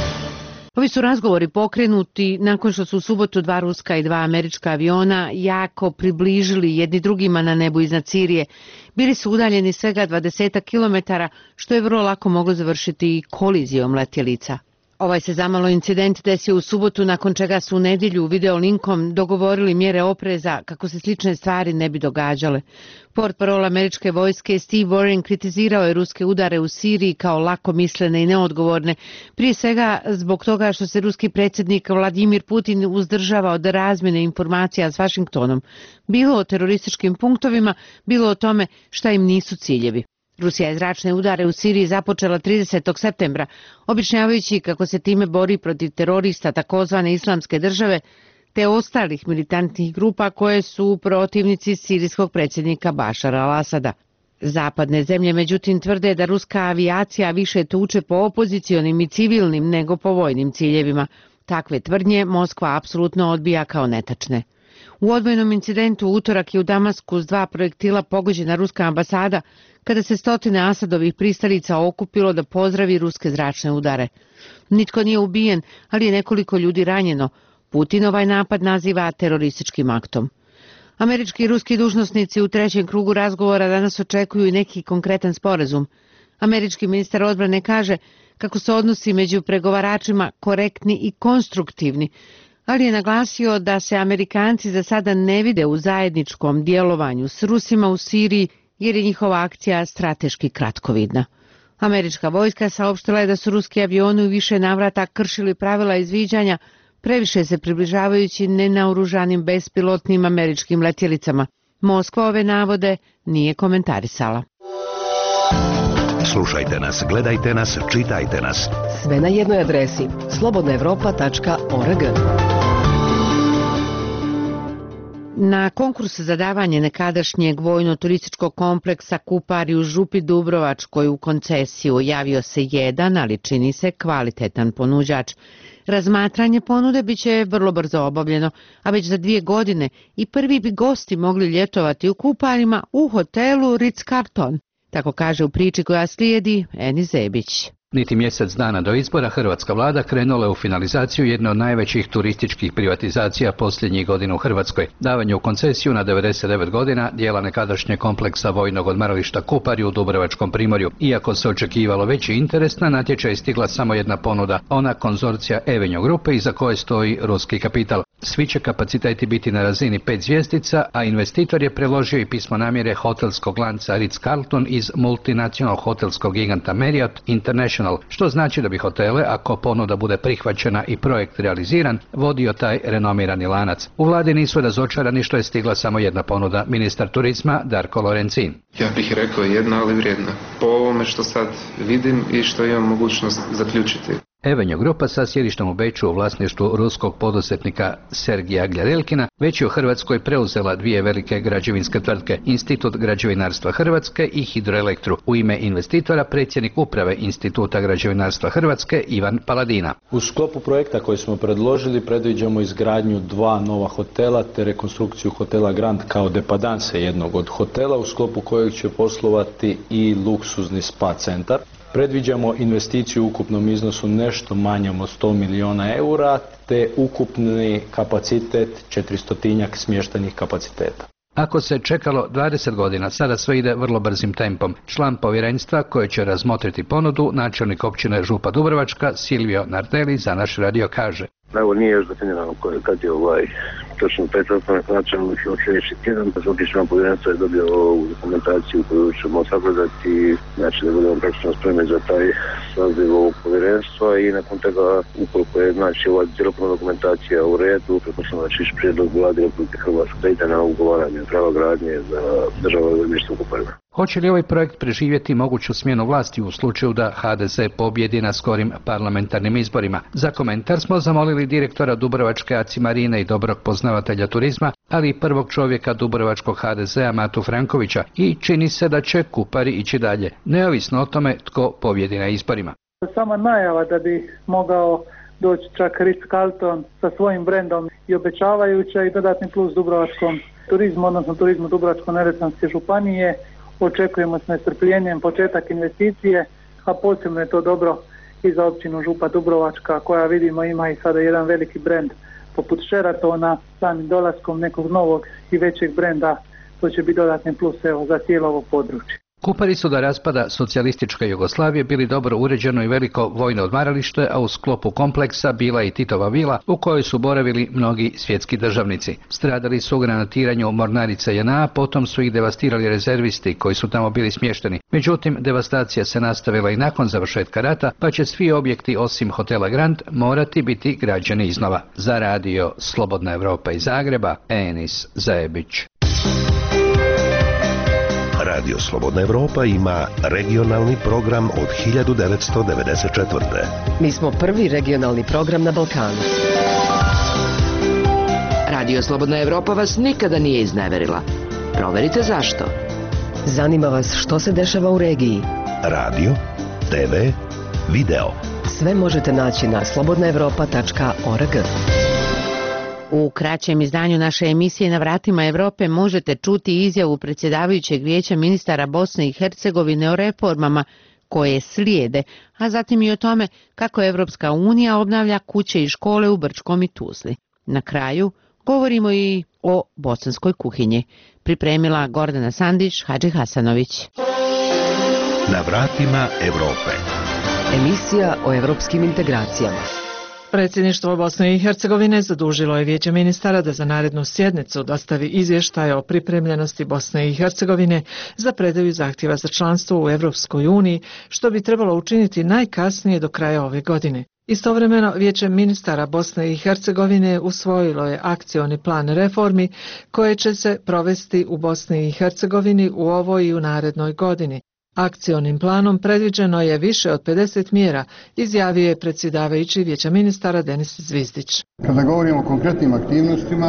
Ovi su razgovori pokrenuti nakon što su u subotu dva ruska i dva američka aviona jako približili jedni drugima na nebu iznad Sirije. Bili su udaljeni svega dvadeset kilometara, što je vrlo lako moglo završiti kolizijom letjelica. Ovaj se zamalo incident desio u subotu, nakon čega su u nedjelju video linkom dogovorili mjere opreza kako se slične stvari ne bi događale. Portparol američke vojske Steve Warren kritizirao je ruske udare u Siriji kao lakomislene i neodgovorne, prije svega zbog toga što se ruski predsjednik Vladimir Putin uzdržava od razmjene informacija s Vašingtonom, bilo o terorističkim punktovima, bilo o tome šta im nisu ciljevi. Rusija je zračne udare u Siriji započela tridesetog septembra, objašnjavajući kako se time bori protiv terorista takozvane islamske države te ostalih militantnih grupa koje su protivnici sirijskog predsjednika Bašara al-Asada. Zapadne zemlje međutim tvrde da ruska avijacija više tuče po opozicionim i civilnim nego po vojnim ciljevima. Takve tvrdnje Moskva apsolutno odbija kao netačne. U odvojnom incidentu u utorak je u Damasku s dva projektila pogođena ruska ambasada, kada se stotine Asadovih pristalica okupilo da pozdravi ruske zračne udare. Nitko nije ubijen, ali je nekoliko ljudi ranjeno. Putin ovaj napad naziva terorističkim aktom. Američki i ruski dužnosnici u trećem krugu razgovora danas očekuju i neki konkretan sporazum. Američki ministar odbrane kaže kako se odnosi među pregovaračima korektni i konstruktivni, ali je naglasio da se Amerikanci za sada ne vide u zajedničkom djelovanju s Rusima u Siriji jer je njihova akcija strateški kratkovidna. Američka vojska saopštila je da su ruski avioni u više navrata kršili pravila izviđanja, previše se približavajući nenaoružanim bespilotnim američkim letjelicama. Moskva ove navode nije komentarisala. Slušajte nas, gledajte nas, čitajte nas. Sve na jednoj adresi slobodna evropa tačka org. Na konkurs za davanje nekadašnjeg vojno-turističkog kompleksa Kupari u Župi Dubrovačkoj u koncesiju javio se jedan, ali čini se kvalitetan ponuđač. Razmatranje ponude biće vrlo brzo obavljeno, a već za dvije godine i prvi bi gosti mogli ljetovati u Kuparima u hotelu Ritz-Carlton. Tako kaže u priči koja slijedi Eni Zebić. Niti mjesec dana do izbora hrvatska vlada krenula je u finalizaciju jedne od najvećih turističkih privatizacija posljednjih godina u Hrvatskoj. Davanje u koncesiju na devedeset devet godina dijela nekadašnje kompleksa vojnog odmarališta Kupari u Dubrovačkom primorju. Iako se očekivalo veći interes, na natječaj je stigla samo jedna ponuda, ona konzorcija Avenue grupe iza koje stoji ruski kapital. Svi će kapaciteti biti na razini pet zvjezdica, a investitor je preložio i pismo namjere hotelskog lanca Ritz-Carlton iz multinacionalnog hotelskog giganta Marriott International, što znači da bi hotele, ako ponuda bude prihvaćena i projekt realiziran, vodio taj renomirani lanac. U vladi nisu razočarani što je stigla samo jedna ponuda, ministar turizma Darko Lorencin. Ja bih rekao jedna, ali vrijedna. Po ovome što sad vidim i što imam mogućnost zaključiti. Avenue grupa sa sjedištem u Beču u vlasništvu ruskog poduzetnika Sergija Gljarelkina već je u Hrvatskoj preuzela dvije velike građevinske tvrtke, Institut građevinarstva Hrvatske i Hidroelektru. U ime investitora predsjednik uprave Instituta građevinarstva Hrvatske Ivan Paladina. U sklopu projekta koji smo predložili predviđamo izgradnju dva nova hotela te rekonstrukciju hotela Grand kao depadanse jednog od hotela u sklopu kojeg će poslovati i luksuzni spa centar. Predviđamo investiciju u ukupnom iznosu nešto manjom od sto milijuna eura te ukupni kapacitet četiristotinjak smještajnih kapaciteta. Ako se čekalo dvadeset godina, sada sve ide vrlo brzim tempom. Član povjerenstva koje će razmotriti ponudu, načelnik općine Župa Dubrovačka Silvio Nardelli za naš radio kaže. Evo nije još definirano kad je ovaj točno taj sastanak načelnik od sljedeći tjedan. Svaki član povjerenstva je dobio ovu dokumentaciju koju ćemo sagledati, znači da budemo praktično spremni za taj saziv ovog povjerenstva i nakon toga ukoliko je znači ova cjelokupna dokumentacija u redu, pretpostavljam da će ići prijedlog Vlade Republike Hrvatske da ide na ugovaranje prava gradnje za državno zemljište u Kuparima. Hoće li ovaj projekt preživjeti moguću smjenu vlasti u slučaju da ha de ze pobjedi na skorim parlamentarnim izborima? Za komentar smo zamolili direktora Dubrovačke Aci Marine i dobrog poznavatelja turizma, ali i prvog čovjeka Dubrovačkog ha de zea Matu Frankovića i čini se da će Kupari ići dalje, neovisno o tome tko pobjedi na izborima. Sama najava da bi mogao doći čak Ritz-Carlton sa svojim brendom i obećavajuća i dodatni plus dubrovačkom turizmu, odnosno turizmu Dubrovačko-neretvanske županije. Očekujemo s nestrpljenjem početak investicije, a posebno je to dobro i za općinu Župa Dubrovačka koja vidimo ima i sada jedan veliki brend poput Sheratona, samim dolaskom nekog novog i većeg brenda, to će biti dodatni plus evo, za cijelo ovo područje. Kupari su do raspada socijalističke Jugoslavije bili dobro uređeno i veliko vojno odmaralište, a u sklopu kompleksa bila i Titova vila u kojoj su boravili mnogi svjetski državnici. Stradali su u granatiranju mornarice je en a, potom su ih devastirali rezervisti koji su tamo bili smješteni. Međutim, devastacija se nastavila i nakon završetka rata, pa će svi objekti osim hotela Grand morati biti građeni iznova. Za radio Slobodna Evropa iz Zagreba, Enis Zajebić. Radio Slobodna Evropa ima regionalni program od hiljadu devetsto devedeset četvrte. Mi smo prvi regionalni program na Balkanu. Radio Slobodna Evropa vas nikada nije izneverila. Proverite zašto. Zanima vas što se dešava u regiji. Radio, te ve, video. Sve možete naći na slobodna evropa tačka org. U kraćem izdanju naše emisije Na vratima Evrope možete čuti izjavu predsjedavajućeg vijeća ministara Bosne i Hercegovine o reformama koje slijede, a zatim i o tome kako Evropska unija obnavlja kuće i škole u Brčkom i Tuzli. Na kraju govorimo i o bosanskoj kuhinji. Pripremila Gordana Sandić, Hadži Hasanović. Na vratima Evrope. Emisija o evropskim integracijama. Predsjedništvo Bosne i Hercegovine zadužilo je vijeće ministara da za narednu sjednicu dostavi izvještaj o pripremljenosti Bosne i Hercegovine za predaju zahtjeva za članstvo u Evropskoj uniji, što bi trebalo učiniti najkasnije do kraja ove godine. Istovremeno, vijeće ministara Bosne i Hercegovine usvojilo je akcioni plan reformi koje će se provesti u Bosni i Hercegovini u ovoj i u narednoj godini. Akcionim planom predviđeno je više od pedeset mjera, izjavio je predsjedavajući vijeća ministara Denis Zvizdić. Kada govorimo o konkretnim aktivnostima,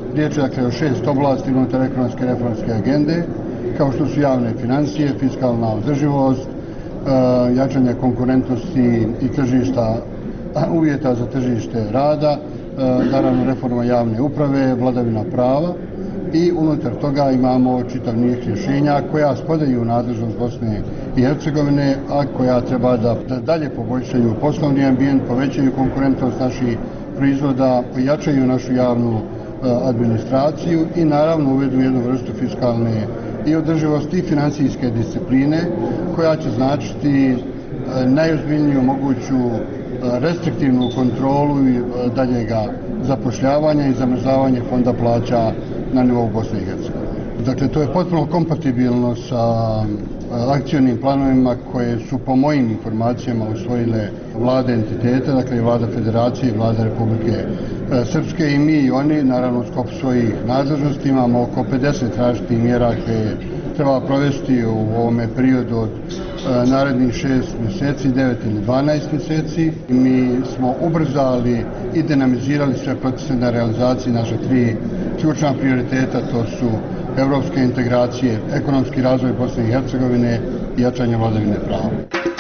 Riječ je dakle o šest oblasti unutar ekonomske reformske agende, kao što su javne financije, fiskalna održivost, jačanje konkurentnosti i tržišta, uvjeta za tržište rada, naravno reforma javne uprave, vladavina prava i unutar toga imamo čitav niz rješenja koja spadaju u nadležnost Bosne i Hercegovine, a koja treba da, da dalje poboljšaju poslovni ambijent, povećaju konkurentnost naših proizvoda, pojačaju našu javnu administraciju i naravno uvedu jednu vrstu fiskalne i održivosti i financijske discipline koja će značiti najozbiljniju moguću restriktivnu kontrolu i daljega zapošljavanja i zamrzavanje fonda plaća na nivou Bosne i Hercegovine. Dakle, to je potpuno kompatibilno sa akcionim planovima koje su po mojim informacijama usvojile vlade entiteta, dakle i vlada Federacije i vlada Republike Srpske i mi i oni, naravno u sklopu svojih nadležnosti imamo oko pedeset različitih mjera koje treba provesti u ovome periodu od narednih šest mjeseci, devet ili dvanaest mjeseci. Mi smo ubrzali i dinamizirali sve procese na realizaciji naše tri ključna prioriteta, to su evropske integracije, ekonomski razvoj Bosne i Hercegovine i jačanje vladavine prava.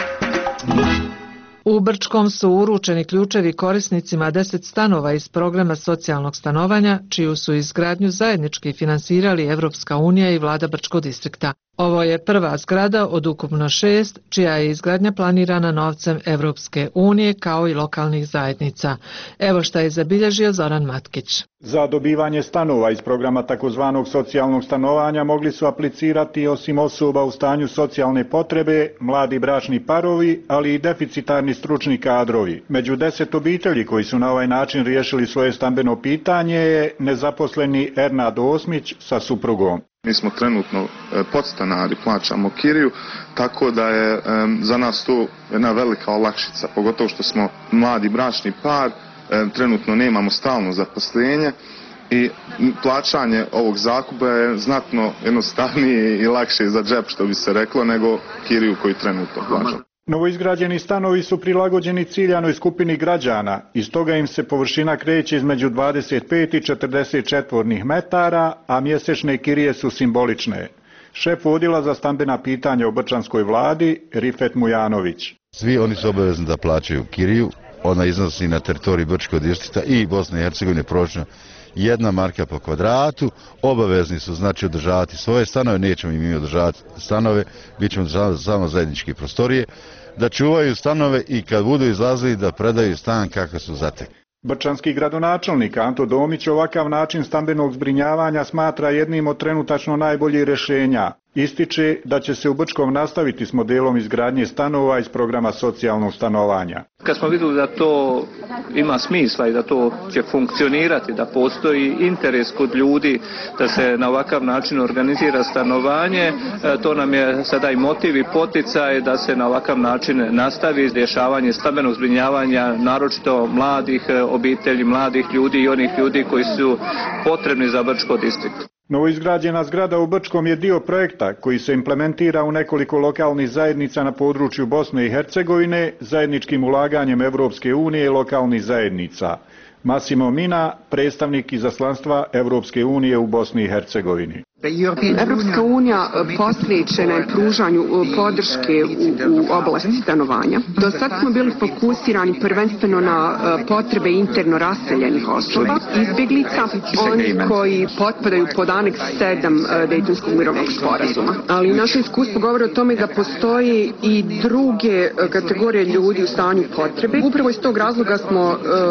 U Brčkom su uručeni ključevi korisnicima deset stanova iz programa socijalnog stanovanja, čiju su izgradnju zajednički finansirali Evropska unija i vlada Brčkog distrikta. Ovo je prva zgrada od ukupno šest, čija je izgradnja planirana novcem Evropske unije kao i lokalnih zajednica. Evo šta je zabilježio Zoran Matkić. Za dobivanje stanova iz programa takozvanog socijalnog stanovanja mogli su aplicirati osim osoba u stanju socijalne potrebe, mladi bračni parovi, ali i deficitarni stručni kadrovi. Među deset obitelji koji su na ovaj način riješili svoje stambeno pitanje je nezaposleni Ernad Osmić sa suprugom. Mi smo trenutno podstanari, plaćamo kiriju, tako da je e, za nas to jedna velika olakšica, pogotovo što smo mladi bračni par, e, trenutno nemamo stalno zaposlenje i plaćanje ovog zakupa je znatno jednostavnije i lakše za džep, što bi se reklo, nego kiriju koju trenutno plaćamo. Novoizgrađeni stanovi su prilagođeni ciljanoj skupini građana i stoga im se površina kreće između dvadeset pet i četrdeset četvornih metara, a mjesečne kirije su simbolične. Šef odjela za stambena pitanja u brčanskoj vladi, Rifet Mujanović. Svi oni su obavezni da plaćaju kiriju, ona iznosi na teritoriji Brčkog distrikta i Bosne i Hercegovine proračuna jedna marka po kvadratu, obavezni su znači održavati svoje stanove, nećemo im održavati stanove, bit ćemo održavati samo zajedničke prostorije, da čuvaju stanove i kad budu izlazili da predaju stan kako su zatekli. Brčanski gradonačelnik Anto Domić ovakav način stambenog zbrinjavanja smatra jednim od trenutačno najboljih rješenja. Ističe da će se u Brčkom nastaviti s modelom izgradnje stanova iz programa socijalnog stanovanja. Kad smo vidjeli da to ima smisla i da to će funkcionirati, da postoji interes kod ljudi da se na ovakav način organizira stanovanje, to nam je sada i motiv i poticaj da se na ovakav način nastavi rješavanje stambenog zbrinjavanja, naročito mladih obitelji, mladih ljudi i onih ljudi koji su potrebni za Brčko distrikt. Novoizgrađena zgrada u Brčkom je dio projekta koji se implementira u nekoliko lokalnih zajednica na području Bosne i Hercegovine zajedničkim ulaganjem Evropske unije i lokalnih zajednica. Massimo Mina, predstavnik izaslanstva Evropske unije u Bosni i Hercegovini. Evropska unija posvećena je pružanju podrške u, u oblasti stanovanja. Do sad smo bili fokusirani prvenstveno na potrebe interno raseljenih osoba, izbjeglica, oni koji potpadaju pod aneks sedam Dejtonskog mirovnog sporazuma. Ali naše iskustvo govori o tome da postoji i druge kategorije ljudi u stanju potrebe. Upravo iz tog razloga smo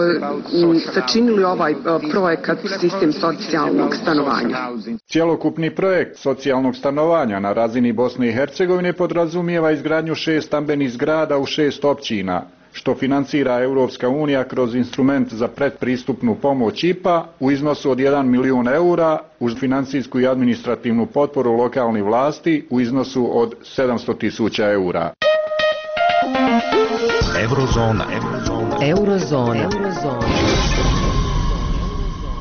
uh, sačinili ovaj uh, projekat Sistem socijalnog stanovanja. Cjelokupni projekt socijalnog stanovanja na razini Bosne i Hercegovine podrazumijeva izgradnju šest stambenih zgrada u šest općina, što financira Europska unija kroz instrument za predpristupnu pomoć I P A u iznosu od jedan milijun eura uz financijsku i administrativnu potporu lokalnih vlasti u iznosu od sedamsto tisuća eura. Eurozona. Eurozona. Eurozona.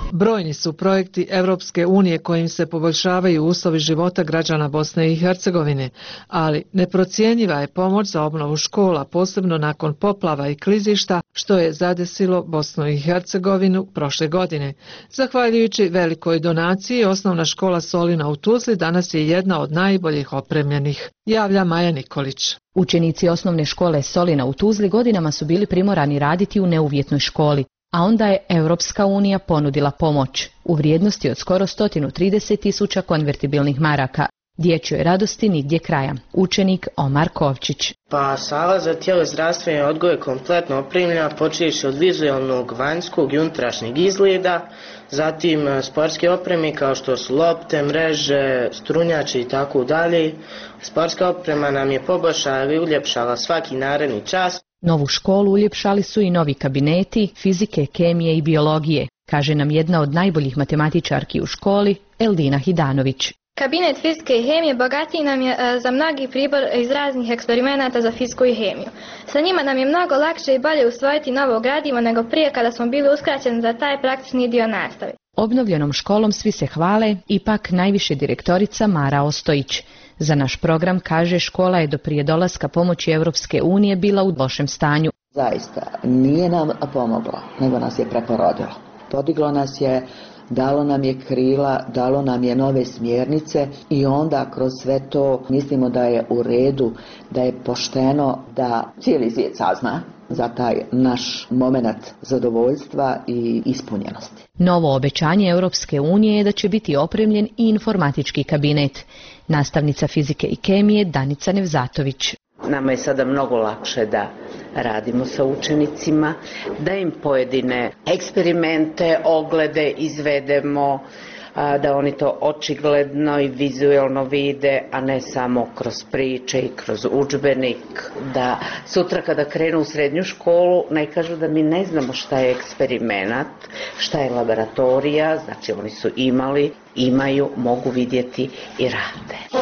Brojni su projekti Evropske unije kojim se poboljšavaju uslovi života građana Bosne i Hercegovine, ali neprocjenjiva je pomoć za obnovu škola, posebno nakon poplava i klizišta, što je zadesilo Bosnu i Hercegovinu prošle godine. Zahvaljujući velikoj donaciji, osnovna škola Solina u Tuzli danas je jedna od najboljih opremljenih, javlja Maja Nikolić. Učenici osnovne škole Solina u Tuzli godinama su bili primorani raditi u neuvjetnoj školi, a onda je Europska unija ponudila pomoć u vrijednosti od skoro sto trideset tisuća konvertibilnih maraka. Dječjoj radosti nigdje kraja. Učenik Omar Kovčić. Pa sala za tjelozdravstveni odgoj je kompletno opremljena, počeši od vizualnog, vanjskog i unutrašnjeg izgleda, zatim sportske opreme kao što su lopte, mreže, strunjači i tako dalje. Sportska oprema nam je poboljšala i uljepšala svaki naredni čas. Novu školu uljepšali su i novi kabineti fizike, kemije i biologije, kaže nam jedna od najboljih matematičarki u školi, Eldina Hidanović. Kabinet fizike i hemije bogatiji nam je e, za mnogi pribor iz raznih eksperimenata za fiziku i hemiju. Sa njima nam je mnogo lakše i bolje usvojiti novo gradivo nego prije kada smo bili uskraćeni za taj praktični dio nastave. Obnovljenom školom svi se hvale, ipak najviše direktorica Mara Ostojić. Za naš program, kaže, škola je do prije dolaska pomoći Europske unije bila u lošem stanju. Zaista, nije nam pomoglo, nego nas je preporodilo. Podiglo nas je, dalo nam je krila, dalo nam je nove smjernice i onda kroz sve to mislimo da je u redu, da je pošteno da cijeli svijet sazna za taj naš moment zadovoljstva i ispunjenosti. Novo obećanje Europske unije je da će biti opremljen i informatički kabinet. Nastavnica fizike i kemije Danica Nevzatović. Nama je sada mnogo lakše da radimo sa učenicima, da im pojedine eksperimente, oglede izvedemo, da oni to očigledno i vizualno vide, a ne samo kroz priče i kroz udžbenik, da sutra kada krenu u srednju školu ne kažu da mi ne znamo šta je eksperimenat, šta je laboratorija, znači oni su imali, imaju, mogu vidjeti i rade.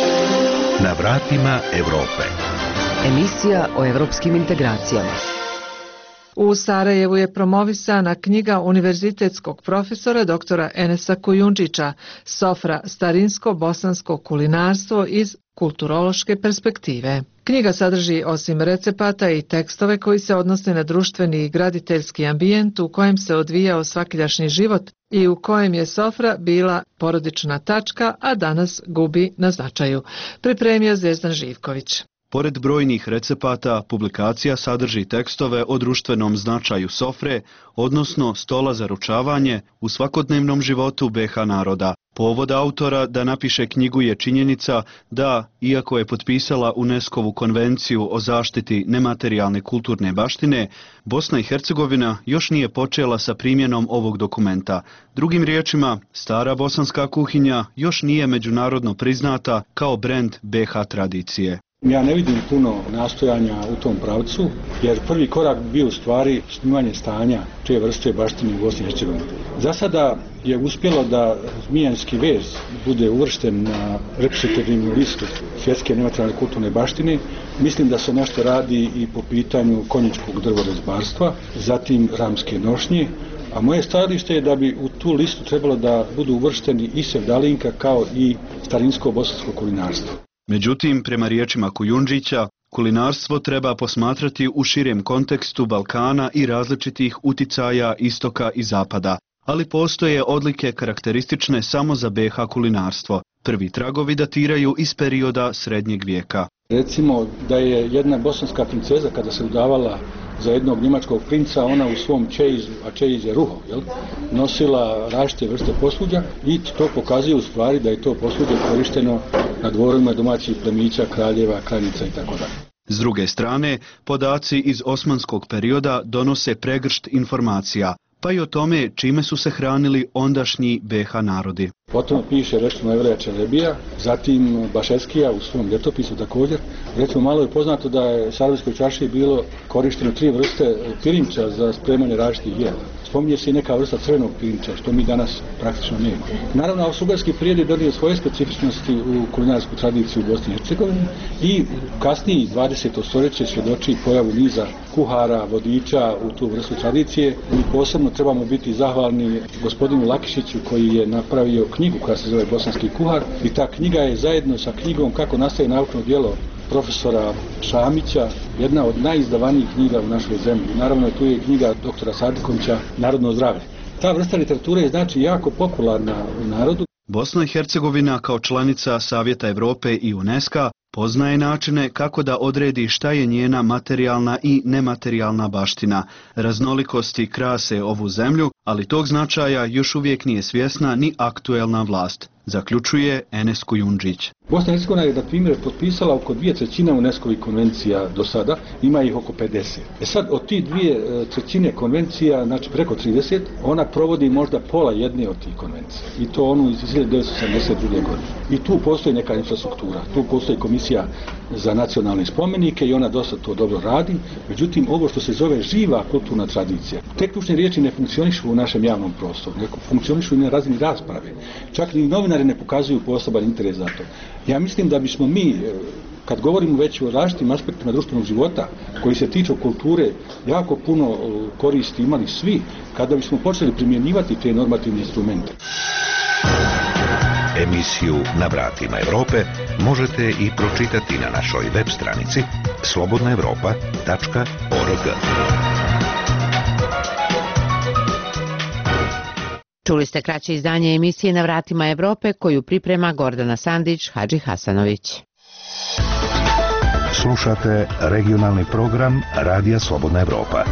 Na vratima Evrope. Emisija o evropskim integracijama. U Sarajevu je promovisana knjiga univerzitetskog profesora doktora Enesa Kujundžića Sofra, starinsko-bosansko kulinarstvo iz kulturološke perspektive. Knjiga sadrži osim recepata i tekstove koji se odnose na društveni i graditeljski ambijent u kojem se odvijao svakidašnji život i u kojem je sofra bila porodična tačka, a danas gubi na značaju. Pripremio Zvezdan Živković. Pored brojnih recepata, publikacija sadrži tekstove o društvenom značaju sofre, odnosno stola za ručavanje u svakodnevnom životu be ha naroda. Povod autora da napiše knjigu je činjenica da, iako je potpisala UNESCO-vu konvenciju o zaštiti nematerijalne kulturne baštine, Bosna i Hercegovina još nije počela sa primjenom ovog dokumenta. Drugim riječima, stara bosanska kuhinja još nije međunarodno priznata kao brend be ha tradicije. Ja ne vidim puno nastojanja u tom pravcu, jer prvi korak bi bio u stvari snimanje stanja te vrste baštine u Bosni i Hercegovini. Za sada je uspjelo da Zmijanski vez bude uvršten na reprezentativnu listu svjetske nematerijalne kulturne baštine. Mislim da se nešto radi i po pitanju konjičkog drvorezbarstva, zatim ramske nošnje, a moje stajalište je da bi u tu listu trebalo da budu uvršteni i sevdalinka kao i starinsko-bosansko kulinarstvo. Međutim, prema riječima Kujundžića, kulinarstvo treba posmatrati u širem kontekstu Balkana i različitih uticaja istoka i zapada, ali postoje odlike karakteristične samo za be ha kulinarstvo. Prvi tragovi datiraju iz perioda srednjeg vijeka. Recimo da je jedna bosanska princeza kada se udavala za jednog njemačkog princa, ona u svom čejizu, a čejiz je ruho, jel, nosila različite vrste posluđa i to pokazuje u stvari da je to posluđe korišteno na dvorovima domaćih plemića, kraljeva, kraljica i tako dalje. S druge strane, podaci iz osmanskog perioda donose pregršt informacija, pa i o tome čime su se hranili ondašnji be ha narodi. Potom piše recimo Evreja Čelebija, zatim Bašeskija u svom ljetopisu također. Recimo malo je poznato da je u Sarajevskoj čaršiji bilo korišteno tri vrste pirinča za spremanje različitih jela. Spominje se i neka vrsta crvenog pirinča, što mi danas praktično nemamo. Naravno, austrougarski prired je donio svoje specifičnosti u kulinarsku tradiciju u Bosni i Hercegovini i kasniji dvadeseto stoljeće svjedoči pojavu niza kuhara, vodiča u tu vrstu tradicije. Mi posebno trebamo biti zahvalni gospodinu Lakišiću koji je napravio knjigu koja se zove Bosanski kuhar i ta knjiga je zajedno sa knjigom Kako nastaje naučno djelo profesora Šamića jedna od najizdavanijih knjiga u našoj zemlji. Naravno, tu je knjiga doktora Sadikovića Narodno zdravlje. Ta vrsta literature je znači jako popularna u narodu. Bosna i Hercegovina kao članica Savjeta Evrope i UNESCO poznaje načine kako da odredi šta je njena materijalna i nematerijalna baština. Raznolikosti krase ovu zemlju, ali tog značaja još uvijek nije svjesna ni aktuelna vlast, zaključuje Enes Kujundžić. Bosna i Hercegovina je, na primjer, potpisala oko dvije trećine UNESCO-vih konvencija do sada, ima ih oko pedeset. E sad, od tih dvije trećine konvencija, znači preko trideset, ona provodi možda pola jedne od tih konvencija. I to onu iz hiljadu devetsto sedamdeset druge godine. I tu postoji neka infrastruktura, tu postoji komisija za nacionalne spomenike i ona dosta to dobro radi. Međutim, ovo što se zove živa kulturna tradicija, te ključne riječi ne funkcionišu u našem javnom prostoru, ne funkcionišu i na razini rasprave. Čak ni novinari ne pokazuju poseban interes za to. Ja mislim da bismo mi, kad govorimo već o različitim aspektima društvenog života koji se tiču kulture, jako puno koristi imali svi kada bismo počeli primjenjivati te normativne instrumente. Emisiju Na vratima Evrope možete i pročitati na našoj web stranici slobodna evropa tačka org. Čuli ste kraće izdanje emisije Na vratima Evrope koju priprema Gordana Sandić, Hadži Hasanović. Slušate regionalni program Radija Slobodna Evropa.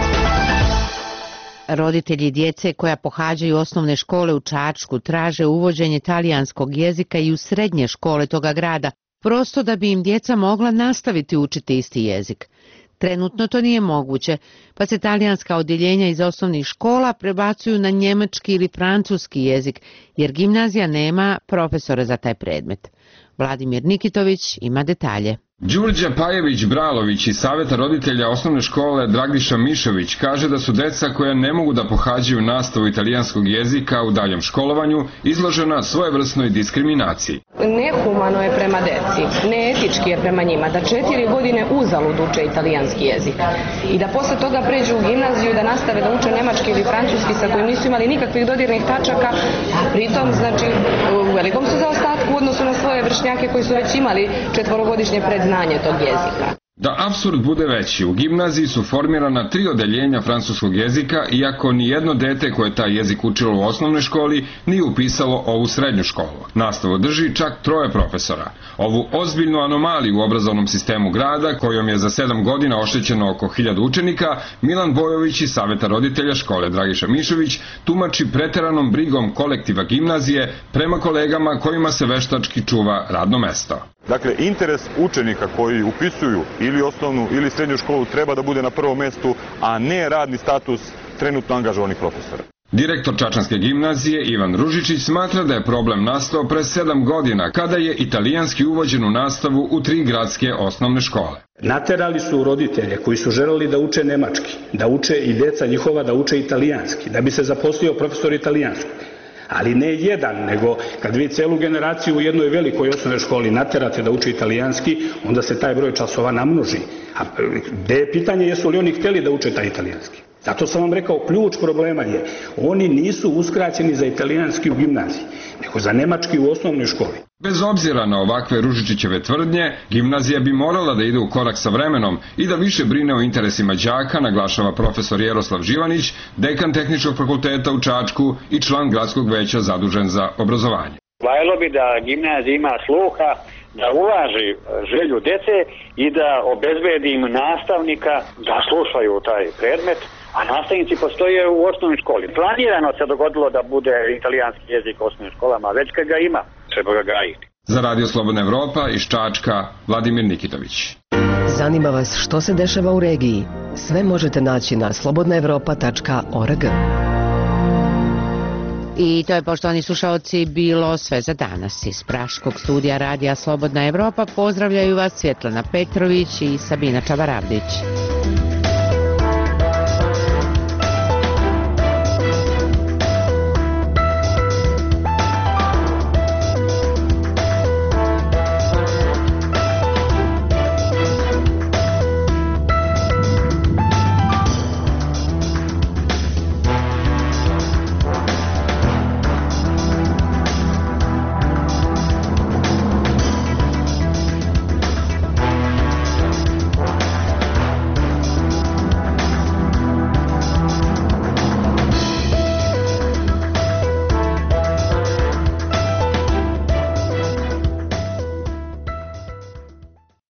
Roditelji djece koja pohađaju osnovne škole u Čačku traže uvođenje talijanskog jezika i u srednje škole toga grada, prosto da bi im djeca mogla nastaviti učiti isti jezik. Trenutno to nije moguće, pa se talijanska odjeljenja iz osnovnih škola prebacuju na njemački ili francuski jezik, jer gimnazija nema profesora za taj predmet. Vladimir Nikitović ima detalje. Đurđa Pajević-Bralović iz Savjeta roditelja osnovne škole Dragiša Mišović kaže da su deca koja ne mogu da pohađaju nastavu italijanskog jezika u daljem školovanju izložena svojevrsnoj diskriminaciji. Nehumano je prema deci, neetički je prema njima, da četiri godine uzalud uče italijanski jezik i da posle toga pređu u gimnaziju da nastave da uče nemački ili francuski sa kojim nisu imali nikakvih dodirnih tačaka, a pritom znači u velikom su zaostatku u odnosu na svoje vršnjake koji su već imali četvorogodišnje predznanje tog jezika. Da apsurd bude veći, u gimnaziji su formirana tri odeljenja francuskog jezika, iako ni jedno dete koje taj jezik učilo u osnovnoj školi nije upisalo ovu srednju školu. Nastavu drži čak troje profesora. Ovu ozbiljnu anomaliju u obrazovnom sistemu grada, kojom je za sedam godina oštećeno oko hiljadu učenika, Milan Bojović iz Savjeta roditelja škole Dragiša Mišović tumači preteranom brigom kolektiva gimnazije prema kolegama kojima se veštački čuva radno mesto. Dakle, interes učenika koji upisuju ili osnovnu ili srednju školu treba da bude na prvom mjestu, a ne radni status trenutno angažovanih profesora. Direktor Čačanske gimnazije Ivan Ružičić smatra da je problem nastao pre sedam godina kada je italijanski uvođen u nastavu u tri gradske osnovne škole. Naterali su roditelje koji su želeli da uče nemački, da uče i deca njihova da uče italijanski, da bi se zaposlio profesor italijanskog. Ali ne jedan, nego kad vi celu generaciju u jednoj velikoj osnovnoj školi naterate da uči italijanski, onda se taj broj časova namnoži. A gde je pitanje jesu li oni htjeli da uče taj italijanski? Zato sam vam rekao, ključ problema je, oni nisu uskraćeni za italijanski u gimnaziji, nego za nemački u osnovnoj školi. Bez obzira na ovakve Ružičićeve tvrdnje, gimnazija bi morala da ide u korak sa vremenom i da više brine o interesima đaka, naglašava profesor Jeroslav Živanić, dekan Tehničkog fakulteta u Čačku i član gradskog veća zadužen za obrazovanje. Valjalo bi da gimnazija ima sluha, da uvaži želju dece i da obezbedi im nastavnika da slušaju taj predmet, a nastavnici postoje u osnovnoj školi. Planirano se dogodilo da bude italijanski jezik u osnovnim školama, već kad ga ima, treba ga gajiti. Za Radio Slobodna Evropa iz Čačka, Vladimir Nikitović. Zanima vas što se dešava u regiji? Sve možete naći na slobodna evropa tačka org. I to je, poštovani slušaoci, bilo sve za danas. Iz Praškog studija Radija Slobodna Evropa pozdravljaju vas Svjetlana Petrović i Sabina Čabaravdić.